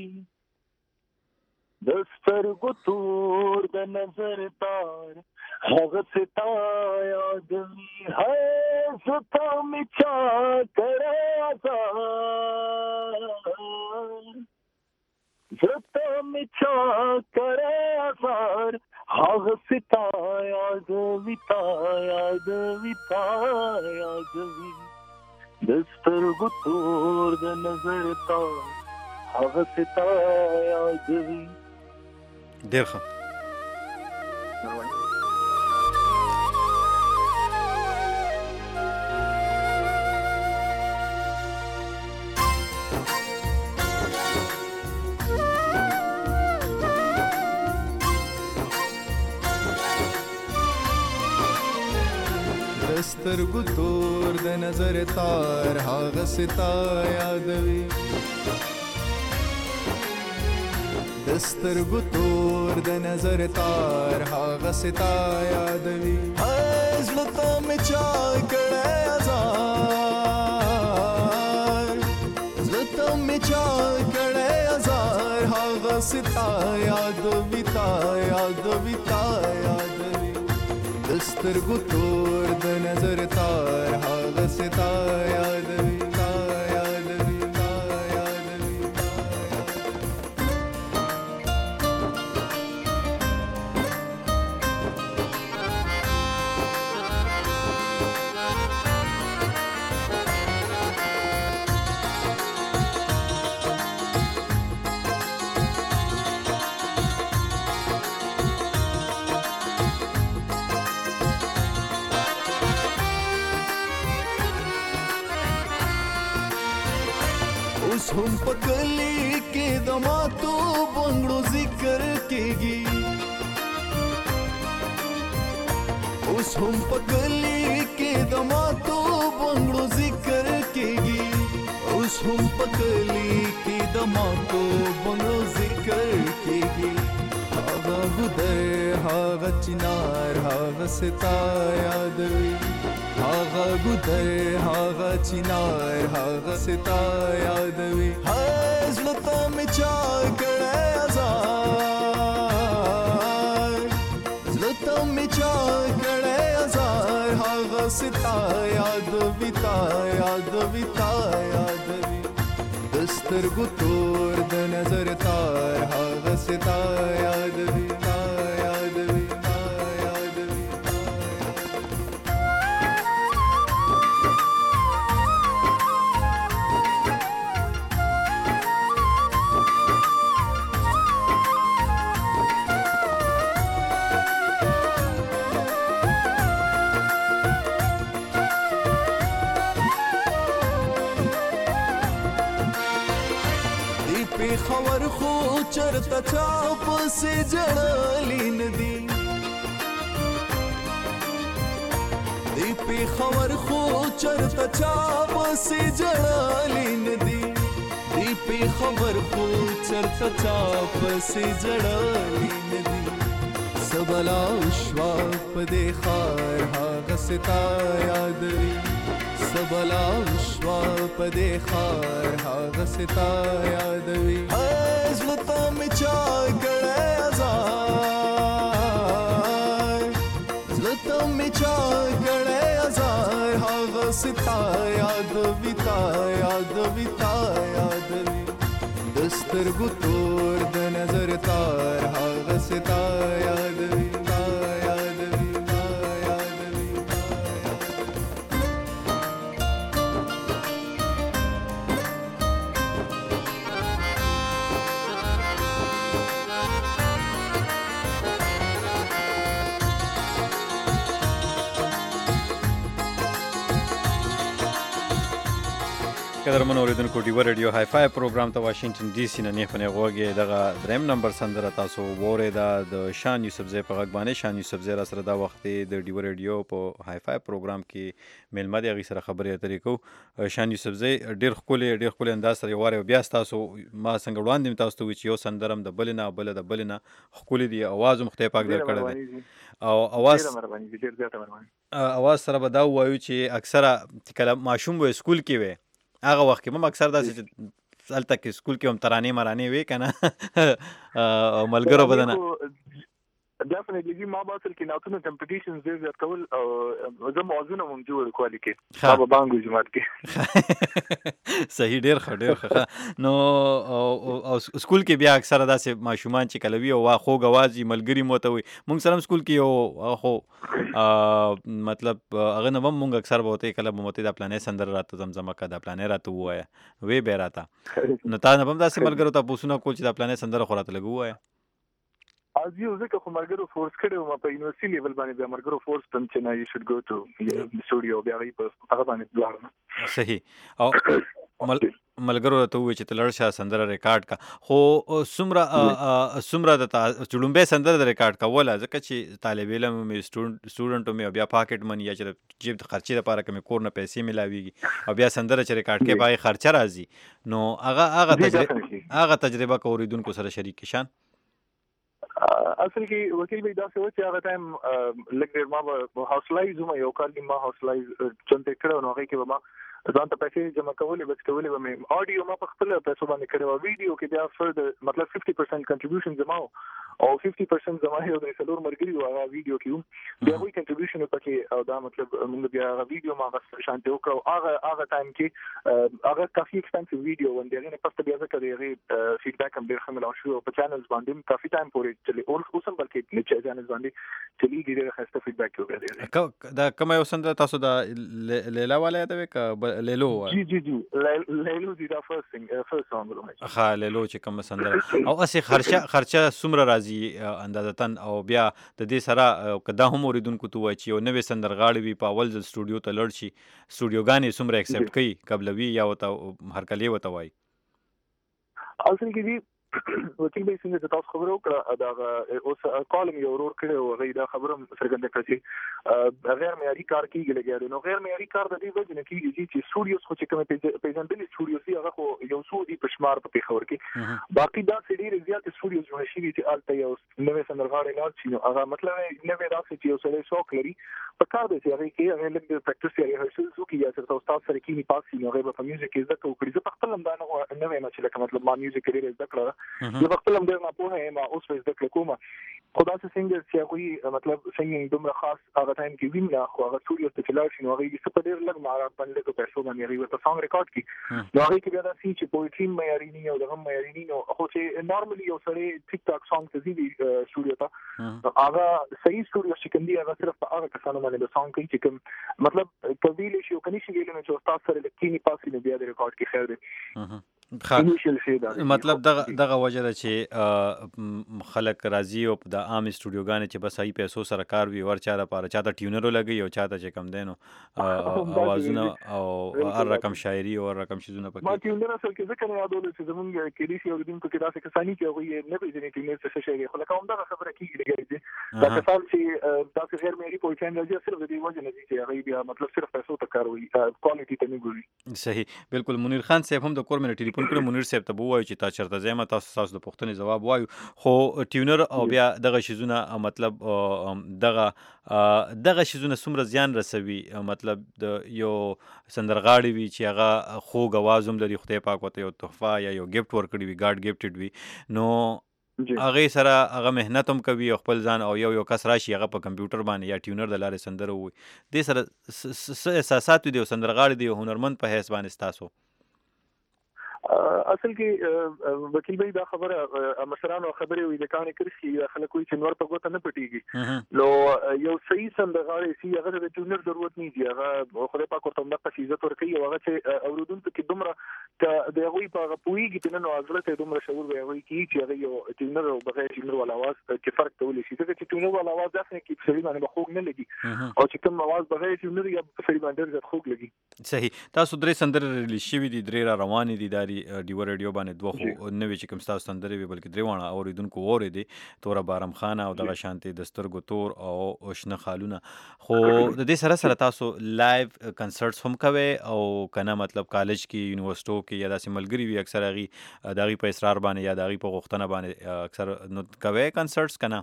د سترګو تور د نظر تار هغه شتا یادوي هر زتا می چا کرا زتا می چا کرا زار هغه ستا یادوي تا یادوي تا یادوي د سترګو تور د نظر تا هغه ستا یادوي. ډېر ښه. سترګو تور د نظر تار هغه ستا یادوي د سترګو تور د نظر تار هغه ستا یادوي زړه ته مې چا کړی ازار زړه ته مې چا کړی ازار هغه ستا یادوي تا یادوي تا یادوي د سترګو تور د نظر تار هغه ستا یادوي تا یادوي تا یادوي هم پکلی کې د ماتو بنگړو ذکر کېږي اوس هم پکلی کې د ماتو بنگړو ذکر کېږي اوس هم پکلی کې د ماتو بنگړو ذکر کېږي هغه ګدر هغه چنار هغه ستا یادوي هغه ګدر هغه چنار هغه ستا یادوي زړه ته مې چا کړی یادوي تا یادوي تا یادوي دسترګو تور د نظر تار هغه ستا یادوي تا یادوي تا یادوي خبر خو چرته چا پسې جړلې ندي دی په خبر خو چرته چا پسې جړلې ندي دی په خبر خو چرته چا پسې جړلې ندي سبلا شوا په دې خار هغه ستا یادوي سبلا شوا په دې خار هغه ستا یادوي زلتا می چا کړه ازار زلتا می چا کړه ازار هغه ستا یادوي تا یادوي تا یادوي دسترګو تور د نظر تار هغه ستا یادوي قدرمن اوریدونکو ډیو رادیو های فای پروګرام ته واشنگټن ډي سي نه نه پنه غوږی دغه دریم نمبر سندره تاسو وره دا د شان یوسفزی په غږ باندې شان یوسفزی را سره دا وخت د ډیو رادیو په های فای پروګرام کې ملمه دی غي سره خبرې اترې کو شان یوسفزی ډیر خولي ډیر خولي انداز سره واره بیا تاسو ما څنګه وړاندې تاسو ته چې یو سندرم د بلنه بل د بلنه خولي دی आवाज مختلف پاک در کړی دی او आवाज आवाज سره به دا وایو چې اکثره کله ماشوم و اسکول کې وي هغه وخت کې مم اکثر داسې هلته کې سکول کې هم ترانې مرانې وي که نه ملګرو بدنه definitely جی ما باصل کې ناتونه کمپټیشنز ډېر زیات کول او زه موازنه هم جوړ کولې کې ما به بانګو جماعت کې صحیح ډېر ښه ډېر ښه نو او سکول کې بیا اکثره داسې ماشومان چې کله وي او خوږ اواز یې ملګري مو ته وي مونږ سره هم سکول کې یو خو مطلب هغه نه هم مونږ اکثر به ورته کله به مو ته دا پلانې سندره راته زمزمه که دا پلانې راته ووایه وی به یې راته نو تا نه به هم داسې ملګرو ته پوښتنه کول چې دا پلانې سندره خو راته لږ ووایه از یو ځکه خو مرګرو فورس کړو ما په یونیورسيټي لیول باندې بیا مرګرو فورس تم چې نه یو شډ ګو ټو سټوډیو بیا په هغه باندې ځوړم صحیح او ملګرو ته وی چې تلړ شه سندره ریکارډ کا خو سمره سمره د چړومبه سندره د ریکارډ کوله ځکه چې طالب علم مې سټوډنټ مې بیا پاکټ منی یا چې جیب خرچې لپاره کوم کور نه پیسې ملاويږي او بیا سندره چې ریکارډ کې پای خرچه راځي نو هغه هغه تجربه هغه تجربه کوریدونکو سره شریک شان اصل کې وکیل به دا څه و چې هغه ټایم لګ ما هاوسلای زما یو کال ما هاوسلای چنته کړو نو هغه کې ما ځان ته پیسې جمع کولې بس کولې به مې اډیو ما په خپل پیسو باندې کړو ویډیو کې بیا فرد مطلب fifty percent کنټریبیوشن زما او fifty percent زما یو د سلور مرګري هغه ویډیو کې بیا وی کنټریبیوشن پکې او دا مطلب موږ بیا هغه ویډیو ما غوښته شانته وکړو هغه هغه ټایم کې هغه کافي ایکسپنسیو ویډیو ونده نه پسته بیا ځکه دی فیډبیک هم ډیر خمل او شو په چینلز باندې کافي ټایم پورې چې اول اوسم بلکې نه چې چینلز باندې چې ډیر خسته فیډبیک وکړي دا کوم یو سند تاسو دا لیلا والا دا وک لیلو جی جی جی لیلو دی دا فرست ثینګ فرست سانګ ها لیلو چې کوم سندره او اسی خرچه خرچه سمره راځي اندازتن او بیا د دې سره کدا هم اوریدونکو ته وای چې یو نوې سندرغاړي وي په اول ځل سټوډیو ته لړ شي سټوډیوګانې سمره ایکسپټ کوي قبلوي یا وته هر کلی وته وای اصل کې دی وکیل به څنګه د تاسو خبرو کړه دا اوس کالم یو ورور کړو غي دا خبره څرګنده کړي غیر معیاري کار کیږي لګیږي نو غیر معیاري کار د دې وجه نه کیږي چې سټوډیوز خو چې کوم پیژندل سټوډیوز هغه خو یو څو دي پښمار په خبر کې باقي دا سړي زیات سټوډیوز جوړ شي چې الته یو نوې سندرغاړي لاړ شي نو هغه مطلب نوې راځي چې یو سړی شوق لري په کار دی چې هغه کې هغه لږ پریکټیس یې ریهرسل وکړي یا څه استاد سره کې پاس شي نو هغه په میوزیک کې زده کوي زه په خپل هم دا نوې نه چې لکه مطلب ما میوزیک لري زده کړم زه په خپل هم ډېر نه پوهه یم اوس زده کوم خدا څه څنګه چې هغه مطلب څنګه دومره خاص هغه ټایم کې ویني خو هغه سټوډیو ته چلاړ شي نو هغه یې په ډېر لږ مهارت باندې په پیسو باندې هغه ته سانګ ریکارډ کړي نو هغه کې بیا دا سي چې پوئټري معیاري نه او دغه معیاري نه خو چې نورمالي یو سړی ټیک ټاک سانګ ته ځي سټوډیو ته هغه صحیح سټوډیو چې کوم دی هغه صرف هغه کسانو باندې د سانګ کوي چې کوم مطلب کوي شي او کني شي ویل نو چې استاد سره لکینی پاسې نه بیا د ریکارډ کې خیر دی مطلب دغه دغه وجه ده چې خلک راضي او د عام سټوډیوګانې چې بس هي پیسو سره کار وي ورچا د پاره چاته ټیونرو لګي او چاته چې کم دینو اوازونه او هر رقم شاعري او هر رقم شیزونه پکې ما ټیونر اصل کې ځکه نه یادول چې زمونږ کې دي چې اوردون کې داسې کسانی کې هغه نه پیژني ټیونر څه شي خو لکه هم دا خبره کیږي لګي دا کسان چې تاسو غیر معیاري پوهچان راځي صرف د دې وجه نه دي چې هغه بیا مطلب صرف پیسو ته کار وي کوالټي ته نه ګوري صحیح بالکل منیر خان صاحب هم د کور منټری ټلیفون کړو منیر صاحب ته وایي چې تا چرته زما تاسو تاسو د پښتنې جواب وایو خو ټیونر او بیا دغه شیزونه مطلب دغه دغه شیزونه څومره زیان رسوي مطلب د یو سندرغاړي وي چې هغه خوږ आवाज هم لري خدای پاک وته یو تحفه یا یو ګفت ورکړي وي ګاډ ګفټډ وي نو هغه سره هغه مهنت هم کوي خپل ځان او یو یو کس راشي هغه په کمپیوټر باندې یا ټیونر د لارې سندره وي د سره احساسات دي او سندرغاړي دي هنرمند په حیث باندې تاسو اصل کې وکیل بھائی دا خبره مشرانو خبرې وي د کانې کرسي خلک وي چې نور په ګوته نه پټيږي نو یو صحیح سندرغاړي سي هغه د ټیونر ضرورت نه دی هغه خدای پاک ورته د عزت ورکړي او هغه چې اوردونکو کې دومره د هغه په پويږي چې نن حضرت دومره شعور وي هغه کې چې هغه یو ټیونر او بغیر ټیونر ول आवाज کې فرق تولي شي ځکه چې ټیونر ول आवाज ځکه کې په سړي باندې خوږ نه لګي او چې کوم आवाज بغیر ټیونر یا په سړي باندې ډېر خوږ لګي صحیح تاسو درې سندره ریلیز شوي دي درې را روان دي داري ډیو ریډیو باندې دوه خو نوې چې کوم تاسو سندره وی بلکې درې وانه اوریدونکو اورې دي تور بارم خان او دغه شانتي د سترګو تور او شنه خالونه خو د دې سره سره تاسو لایو کنسرټس هم کوي او کنه مطلب کالج کې یونیورسيټو کې یا داسې ملګری وي اکثر هغه دغه په اصرار باندې یا دغه په غوښتنه باندې اکثر نو کوي کنسرټس کنه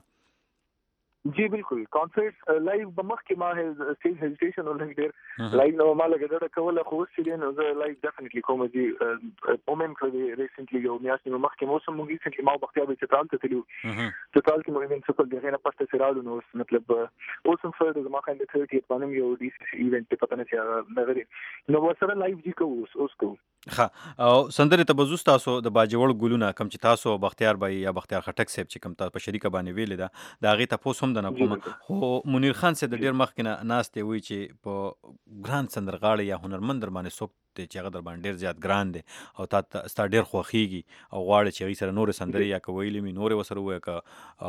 جی بالکل کانسرټ لایو بمخ کې ما هیز سټیج هیزیټیشن او لګ لایو نو ما لګ دا کوله خو چې نو زه لایو ډیفینټلی کوم دي مومنت کړی ریسنټلی یو میاشتې مخ کې موسم موږ چې ما بختیار به چتال ته تلو چتال کې موږ ایونت څه دغه نه پسته سرالو نو مطلب اوسم فرد د ما خاندې ثلاثين باندې یو ډي سي ایونت په پتن چې نغري نو وسره لایو جی کو اوس کو ها او سندره ته بزوس تاسو د باجوړ ګلونه کم چې تاسو بختیار بای یا بختیار خټک صاحب چې کم تاسو په شریکه باندې ویل دا دا غي تاسو هم د نه کوم خو منیر خان صاحب د ډیر مخکنه ناس ته وی چې په ګران سندرغاړي یا هنرمند در باندې سوک ته چې هغه در باندې ډیر زیات ګران دي او تا ستا ډیر خوخيږي او غواړي چې غي سره نور سندري یا کویلې می نور وسره وای ک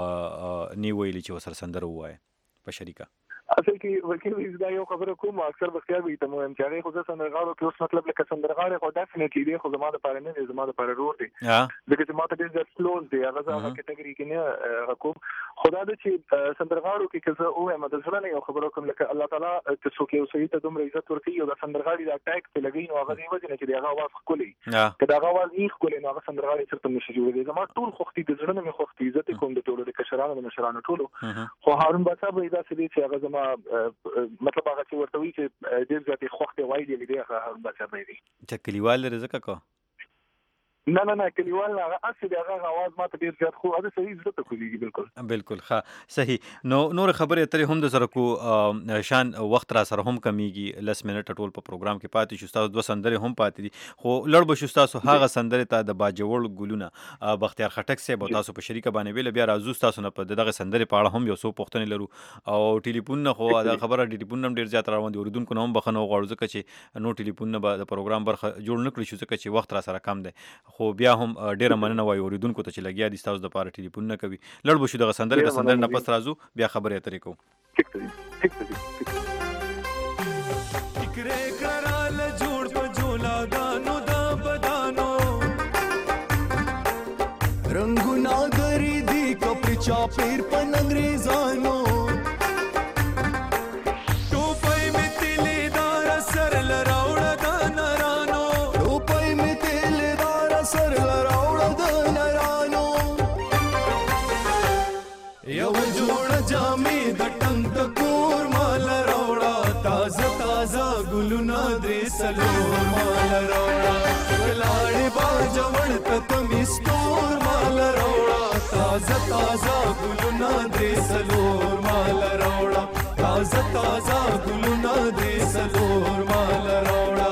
نی ویلې چې وسره سندره وای په شریکه اصل کې وکیل ویز دا یو خبره کوم اکثر بختیار وي ته مهم چې هغه خو سندرغاړو کې اوس مطلب لکه سندرغاړي خو ډیفینټلی دی خو زموږ لپاره نه دی زموږ لپاره رور دی ځکه چې ماته ډېر سلوز دی هغه ځکه کټګوري کې نه کوم خدا دې چې سندرغاړو کې کزه او مدرسه نه یو خبره کوم لکه الله تعالی چې څوک یو صحیح ته دومره عزت ورکړي او د سندرغاړي د اٹیک په لګي نو هغه دی وجه چې هغه आवाज خولي کدا هغه आवाज یې خولي نو هغه سندرغاړي چې تم نشي جوړېږي زموږ ټول خوختي د ځړنه مې خوختي عزت کوم د ټولو د کشرانو د مشرانو ټولو خو هارون باسا به دا سړي چې هغه زما مطلب هغه چې ورته وی چې ډېر ځاتې خوخته وای دی لري هغه بچا دی چې کلیوال رزق کو نه نه نه کلیوال هغه اصل هغه आवाज ماته ډیر زیات خو هغه صحیح زړه ته کوي بالکل بالکل ښه صحیح نو نور خبرې اترې هم د سره کو شان وخت را سره هم کمیږي لس منټ ټول په پروګرام کې پاتې شو تاسو دوه سندره هم پاتې دي خو لړ به شو تاسو هغه سندره ته د باجوړ ګلونه بختیار خټک صاحب تاسو په شریکه باندې ویل بیا راځو تاسو نه په دغه سندره په اړه هم یو څو پوښتنې لرو او ټلیفون نه خو دا خبره ټلیفون هم ډیر زیات روان دي اوریدونکو هم بخنه غواړو ځکه چې نو ټلیفون نه د پروګرام برخه جوړ نکړي شو ځکه چې وخت را سره کم دی خو بیا هم ډیره مننه وای اوریدونکو ته چې لګیا دي تاسو د پاره ټلیفون نه کوي لړ بشو دغه سندره د سندره نه پس راځو بیا خبرې اترې کوو ٹھیک دی ٹھیک دی فکرې کرال جوړ په جولا دانو دا بدانو رنگونه غری دی کپړ چاپیر په انګریزانو ګلونه درې سلور مال راوړه ولاړې باجوړ ته تم استور مال راوړه تازه تازه ګلونه درې درې سلور مال راوړه تازه تازه ګلونه درې سلور مال راوړه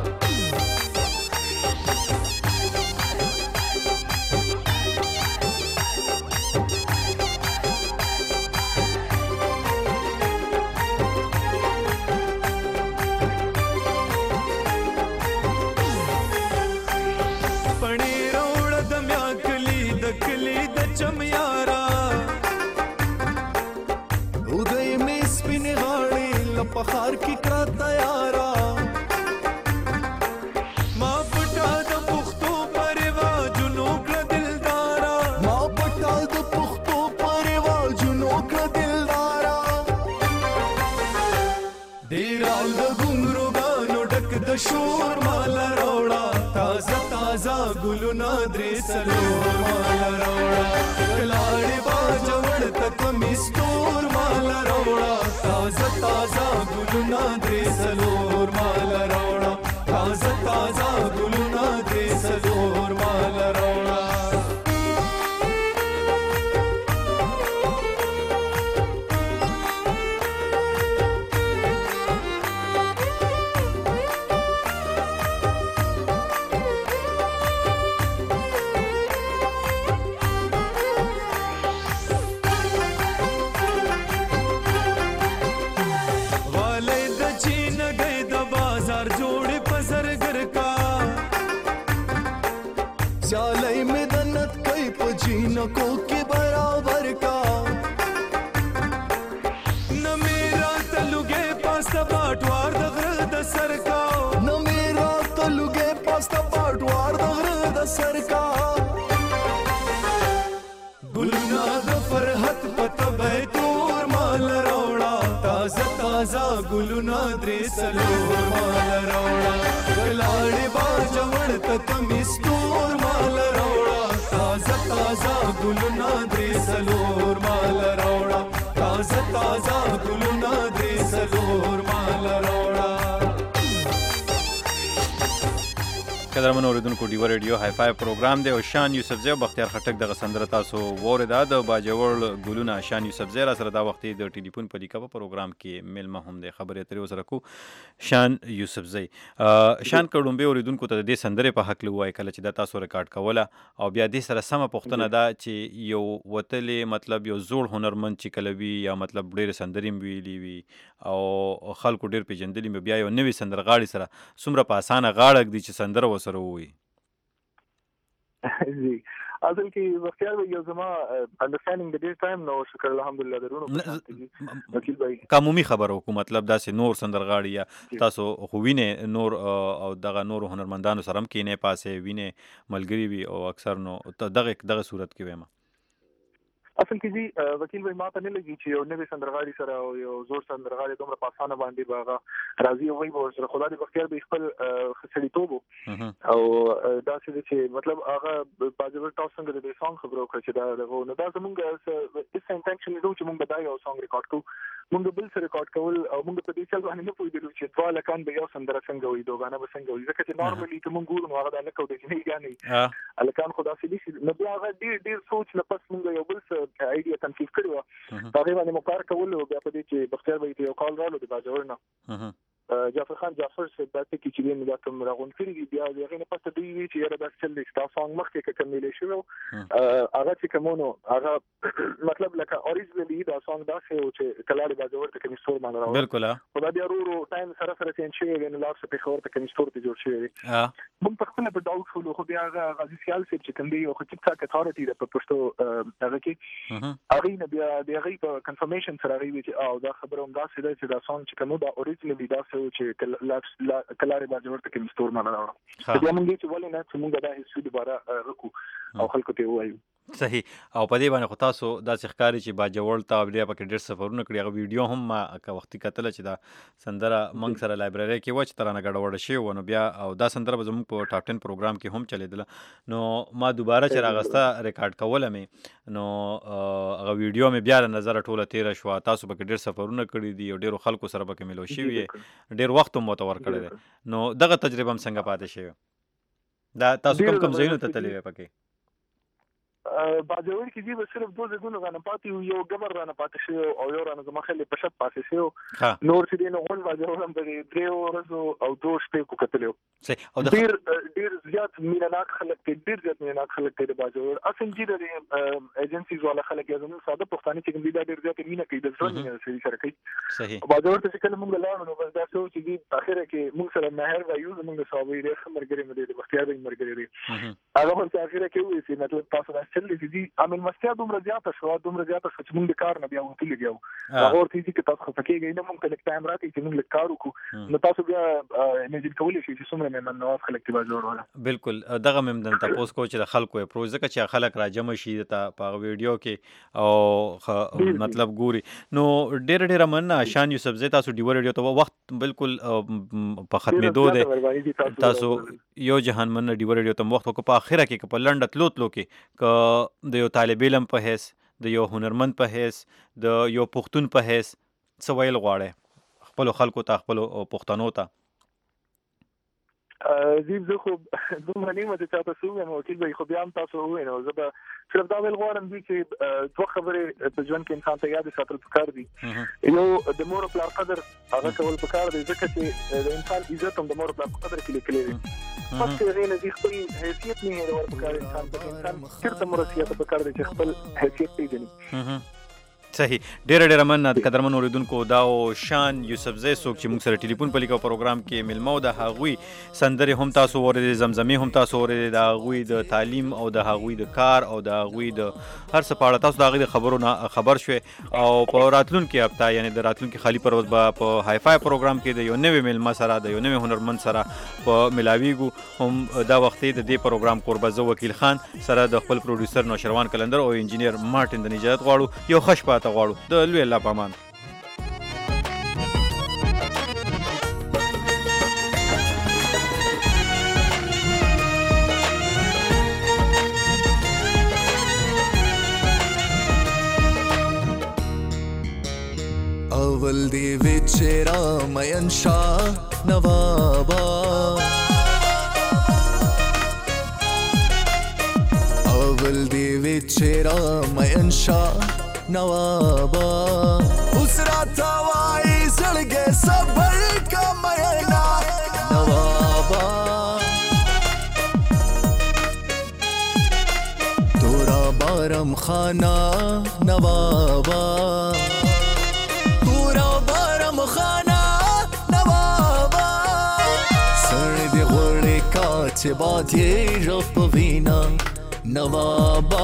پخار کی کرا تیارا ما پټا د پختو پروا جنو کړ دلدارا ما پټا د پختو پروا جنو کړ دلدارا ډیرال د ګونګرو غانو ډک د شور مال راوړه تازه تازه ګلونه درې سلور مال راوړه کلاړې باجوړ تک مستور مال راوړه تازه تازه ګلونه درې سلور مال راوړه تازه تازه ګلونه درې سلور مال راوړه سیالای میں دنت کئی پجینکو کے برابر کا نہ میرا تلگے پاستا باٹوار دغر د سر کا نہ میرا تلگے پاستا باٹوار دغر د سر کا گلنا د فرحت پت بیتور مال روڑا تازہ تازہ گلنا درې سلور مال روڑا گلاڑی باجوڑ تک مستور مال روڑا تازہ تازہ گلنا درې سلور مال روڑا تازہ تازہ گلنا درې سلور مال روڑا قدرمن اوریدونکو ډیو ریډیو های فای پروګرام دی او شان یوسفزی او بختیار خټک دغه سندره تاسو وریدا د باجوړ ګلونه شان یوسفزی را سره دا وخت د ټلیفون په لیکه په پروګرام کې میلمه هم دی خبرې اترې سره کو شان یوسفزی شان کډومبه اوریدونکو ته د دې سندره په حق لوي کله چې دا تاسو ریکارډ کوله او بیا دې سره سم پوښتنه ده چې یو وتلې مطلب یو زوړ هنرمند چې کله وی یا مطلب ډېر سندرې ویلي وي او خلکو ډېر پیژندلې بیا یو نوې سندرغاړي سره څومره په اسانه غاړه دی چې سندره سره وي جی اصل کې وختیار یو زما انډرستانډینګ د دې ټایم نو شکر الحمدلله درونو وکیل بھائی قومي خبرو کو مطلب داسې نور سندرغاړي یا تاسو خو وینه نور او دغه نور هنرمندانو سره هم کې نه پاسه وینه ملګری وي او اکثر نو دغه دغه صورت کې وېما اصل کې جی وکیل بھائی ماته نه لګي چې یو نوې سندرغاړي سره او یو زوړ سندرغاړي دومره په اسانه باندې باغه راضي وي به سره خدای دې بختیار به خپل خسړیتوب او دا چې مطلب هغه باجوړ تاسو څنګه د سانګ خبرو کړی چې دا دغه نو دا زمونږ اس انټنشن دی چې مونږ بدای یو سانګ ریکارډ کوو مونږ بل سره ریکارډ کول او مونږ په دې چل باندې نه پوهیدلو چې ټول لکان به یو سندره څنګه وي دوغانه به څنګه وي ځکه چې نورمالي ته مونږ ګورو هغه نه کوو چې نه یاني الکان خدا سي دي نو بیا هغه ډیر ډیر سوچ نه پس مونږ یو بل څه ایډیا تنقیب کړو هغه باندې مو کار کول او بیا په دې چې بختیار به یو کال راوړل د باجوړ نه جعفر خان جعفر سے بات کی چې موږ د کوم راغون کړی بیا دغه نه پته دی چې یاره د چل لیستا سانګ مخکې کې کملې شو هغه چې کومونو هغه مطلب لکه اوریجنلی دا سانګ دا څه چې کلاړي باجوړ ته کوم ستور باندې راو بالکل خدای بیا ورو ټایم سره سره چینج شي ونه لاس په خور ته کوم ستور ته جوړ شي موږ په خپل په ډاوټ فول خو بیا هغه غازی سیال سي چې کوم دی او چې څه اتارټي د پښتو هغه کې هغه نه بیا د هغه په کنفرمیشن سره راوي چې او دا خبره هم دا څه چې دا سانګ چې کوم دا اوریجنلی دا چې کلاري باجوړ ته کوم ستور باندې راو بیا موږ چې ولې نه چې موږ دا هیڅ دوباره رکو او خلکو ته وایو صحیح او په دې باندې خو تاسو دا ښکاری چې باجوړ ته بیا پکې ډېر سفرونه کړی هغه ویډیو هم ما که وختي کتله چې دا سندره موږ سره لایبرری کې و چې ترانه ګډوډه شوې وه نو بیا او دا سندره به زموږ په ټاپ ټن پروګرام کې هم چلېدله نو ما دوباره چې راغسته ریکارډ کوله مې نو هغه ویډیو مې بیا له نظره ټوله تېره شوه تاسو پکې ډېر سفرونه کړي دي او ډېرو خلکو سره پکې ملو شوي یې ډېر وخت هم ورته ورکړی دی نو دغه تجربه هم څنګه پاتې شوې دا تاسو کوم کوم ځایونو ته تللي وې پکې باجوړ کې دی صرف دوه ځګونو غنه پاتې یو ګبر غنه پاتې شو او یو رانه مخله په شپ پاتې شو نور چې دی نو غون باجوړ هم د درې ورځو او دوه شپې کو کتلو او ډیر ډیر زیات مینناک خلک ډیر زیات مینناک خلک د باجوړ اصل چې د ایجنسیز ولا خلک یې ساده پښتانه چې کوم ډیر زیات مینه کوي د ځوان نه سړي سره کوي صحیح باجوړ ته کله موږ لاړو نو بس دا څه چې دی اخره کې موږ سره مهر وایو موږ صاحب یې خبرګری مې د بختیار یې مرګری هغه په اخره کې وې چې مطلب تاسو راځل دي امن مستیا دومره زیاته شو دومره زیاته چې موږ د کار نه بیا وته لګیو هغه ورته چې تاسو خفکیږئ نه موږ کله ټایم راکې چې موږ کار وکړو نو تاسو بیا امیجن کولی شئ چې څومره مې نو خلک تبا جوړ ولا بالکل دغه مم د تاسو کو چې خلکو پروژه کې چې خلک راجم شي ته په ویډیو کې او مطلب ګوري نو ډېر ډېر مننه شان یوسف زه تاسو ډیور ریډیو ته وخت بالکل په ختمېدو ده تاسو یو جهان مننه ډیور ریډیو ته وخت په اخره کې په لنډ تلو تلو کې ک د یو طالب علم په حیث د یو هنرمند په حیث د یو پښتون په حیث څه ویل غواړي خپل خلکو ته خپل پښتنو ته زیب زه خو دومره نیمه چې تاسو وګورئ وکیل به خو بیا هم تاسو ووینئ نو زه به صرف دا ویل غواړم چې دوه خبرې په ژوند کې انسان ته یاد ساتل پکار دي یو د مور او پلار قدر هغه کول پکار دی ځکه چې د انسان عزت هم د مور او پلار قدر کې لیکل دي پس هغه نه دي خپل حیثیت نه هېرول پکار انسان ته انسان چیرته مرسیات پکار دی چې خپل حیثیت پیژني صحیح ډېر ډېر مننه قدرمن اوریدونکو دا او شان یوسف زی څوک چې موږ سره ټلیفون په لیکو پروګرام کې ملمو د هغوی سندرې هم تاسو اورېدې زمزمې هم تاسو اورېدې د هغوی د تعلیم او د هغوی د کار او د هغوی د هر څه په اړه تاسو د هغوی د خبرو نه خبر شوي او په راتلونکي هفته یعنی د راتلونکي خالي پر ورځ به په های فای پروګرام کې د یو نوي ملمه سره د یو نوي هنرمند سره په ملاویږو هم دا وخت د دې پروګرام قربه زه وکیل خان سره د خپل پروډوسر نوشروان کلندر او انجینیر مارټین د نجات غواړو یو خوش پاته غواړو د لوی الله پامان اول دی وچرا مین شاه نوابا اول دی وچرا مین شاه نوابا اسرا توائی زڑگے صبر کا مینا نوابا تورا بارم خانہ نوابا تورا بارم خانہ نوابا سرد غوڑے کاچ بات یہ رف وینا نوابا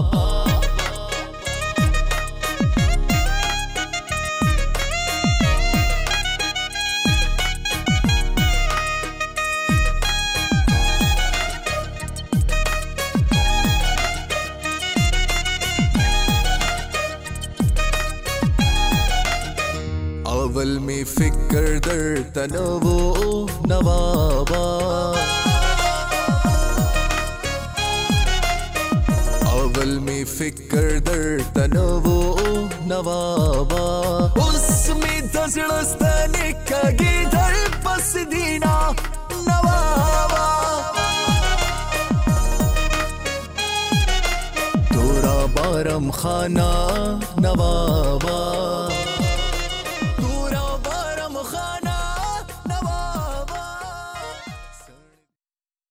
اول میں فکر در تنوع نوابا اول میں فکر در تنوع نوابا اس میں دزڑستن کگی در پس دینا نوابا تورا بارم خانہ نوابا